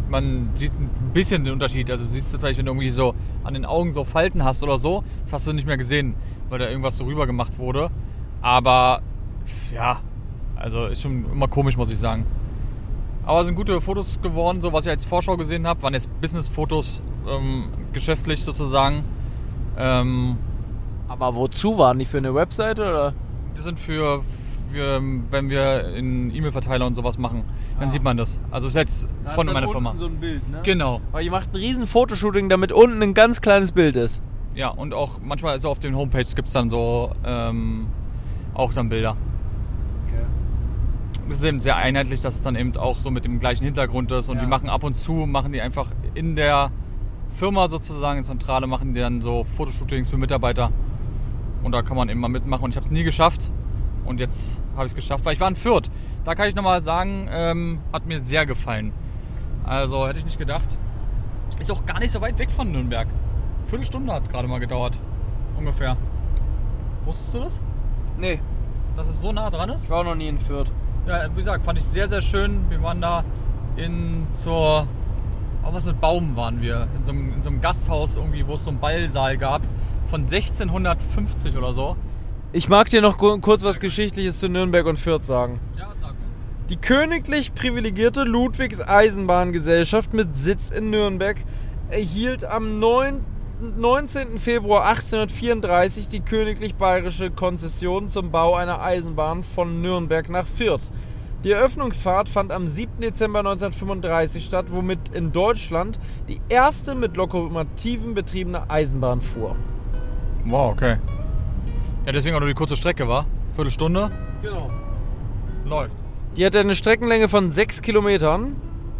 man sieht ein bisschen den Unterschied. Also siehst du vielleicht, wenn du irgendwie so an den Augen so Falten hast oder so, das hast du nicht mehr gesehen, weil da irgendwas so rüber gemacht wurde. Aber ja, also ist schon immer komisch, muss ich sagen. Aber es sind gute Fotos geworden, so was ich als Vorschau gesehen habe, waren jetzt Business-Fotos, ähm, geschäftlich sozusagen. Ähm, Aber wozu waren die, für eine Webseite oder? Die sind für, für wenn wir in E-Mail-Verteiler und sowas machen, dann ah. sieht man das. Also ist jetzt da von ist meiner Firma. So ein Bild, ne? Genau. Aber ihr macht ein riesen Fotoshooting, damit unten ein ganz kleines Bild ist. Ja, und auch manchmal ist auf den Homepages gibt es dann so ähm, auch dann Bilder. Okay. Das ist eben sehr einheitlich, dass es dann eben auch so mit dem gleichen Hintergrund ist. Und ja. die machen ab und zu, machen die einfach in der Firma sozusagen, in Zentrale, machen die dann so Fotoshootings für Mitarbeiter. Und da kann man eben mal mitmachen. Und ich habe es nie geschafft. Und jetzt habe ich es geschafft, weil ich war in Fürth. Da kann ich nochmal sagen, ähm, hat mir sehr gefallen. Also hätte ich nicht gedacht. Ist auch gar nicht so weit weg von Nürnberg. Viertelstunde hat es gerade mal gedauert. Ungefähr. Wusstest du das? Nee. Dass es so nah dran ist? Ich war noch nie in Fürth. Ja, wie gesagt, fand ich sehr, sehr schön. Wir waren da in zur... Auch was mit Baum waren wir. In so einem, in so einem Gasthaus irgendwie, wo es so einen Ballsaal gab. Von sechzehnhundertfünfzig oder so. Ich mag dir noch kurz was Geschichtliches zu Nürnberg und Fürth sagen. Ja, sag mal. Die königlich privilegierte Ludwigs Eisenbahngesellschaft mit Sitz in Nürnberg erhielt am neunzehnten Februar achtzehnhundertvierunddreißig die königlich bayerische Konzession zum Bau einer Eisenbahn von Nürnberg nach Fürth. Die Eröffnungsfahrt fand am siebten Dezember neunzehnhundertfünfunddreißig statt, womit in Deutschland die erste mit Lokomotiven betriebene Eisenbahn fuhr. Wow, okay. Ja, deswegen auch nur die kurze Strecke, war? Viertelstunde? Genau. Läuft. Die hatte eine Streckenlänge von sechs Kilometern.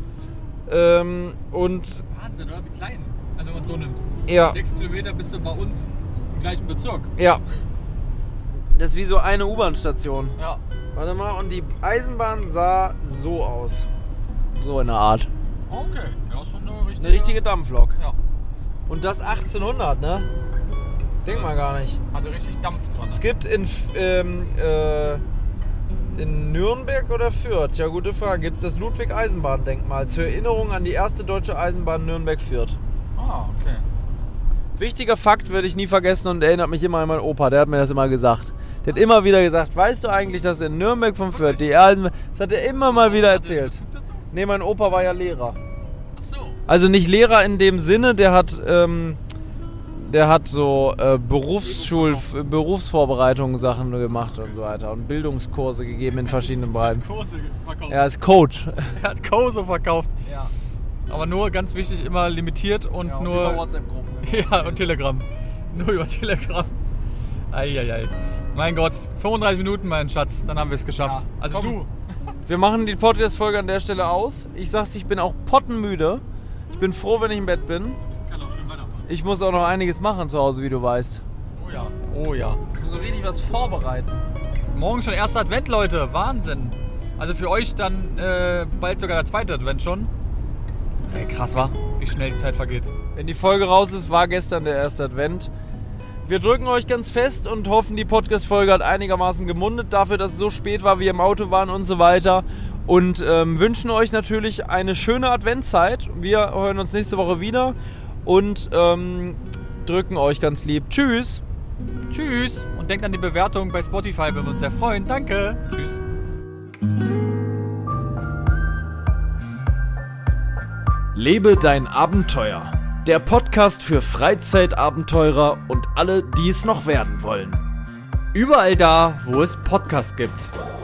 Ähm, und... Wahnsinn, oder? Wie klein. Also wenn man es so nimmt. Ja. Sechs Kilometer bist du bei uns im gleichen Bezirk. Ja. Das ist wie so eine U-Bahn-Station. Ja. Warte mal, und die Eisenbahn sah so aus. So in der Art. Okay, ja, ist schon eine richtige... Eine richtige Dampflok. Ja. Und das achtzehnhundert, ne? Denk mal gar nicht. Hatte richtig Dampf dran. Es gibt in, ähm, äh, in Nürnberg oder Fürth, ja gute Frage, gibt es das Ludwig-Eisenbahn-Denkmal zur Erinnerung an die erste deutsche Eisenbahn Nürnberg-Fürth. Ah, okay. Wichtiger Fakt werde ich nie vergessen und erinnert mich immer an meinen Opa, der hat mir das immer gesagt. Der hat immer wieder gesagt, weißt du eigentlich, dass in Nürnberg von Fürth die Eisenbahn... Das hat er immer mal wieder erzählt. Nee, mein Opa war ja Lehrer. Ach so. Also nicht Lehrer in dem Sinne, der hat... Ähm, Der hat so äh, Berufsschul Berufsvorbereitungen Sachen gemacht und so weiter und Bildungskurse gegeben in verschiedenen Bereichen. Kurse verkauft. Er ist Coach. Er hat Kurse verkauft. Ja. Aber nur, ganz wichtig, immer limitiert und Ja, und nur... über WhatsApp-Gruppen. Ja, und Telegram. Nur über Telegram. Eieiei. Mein Gott, fünfunddreißig Minuten, mein Schatz, dann haben wir es geschafft. Ja, also komm. du. Wir machen die Podcast-Folge an der Stelle aus. Ich sag's, ich bin auch pottenmüde. Ich bin froh, wenn ich im Bett bin. Kann auch schön weiterfahren. Ich muss auch noch einiges machen zu Hause, wie du weißt. Oh ja, oh ja. Ich muss so richtig was vorbereiten. Morgen schon erster Advent, Leute. Wahnsinn. Also für euch dann äh, bald sogar der zweite Advent schon. Ey, krass, wa? Wie schnell die Zeit vergeht. Wenn die Folge raus ist, war gestern der erste Advent. Wir drücken euch ganz fest und hoffen, die Podcast-Folge hat einigermaßen gemundet dafür, dass es so spät war, wir im Auto waren und so weiter. Und ähm, wünschen euch natürlich eine schöne Adventszeit. Wir hören uns nächste Woche wieder und ähm, drücken euch ganz lieb. Tschüss. Tschüss. Und denkt an die Bewertung bei Spotify, würden wir uns sehr freuen. Danke. Tschüss. Lebe dein Abenteuer. Der Podcast für Freizeitabenteurer und alle, die es noch werden wollen. Überall da, wo es Podcasts gibt.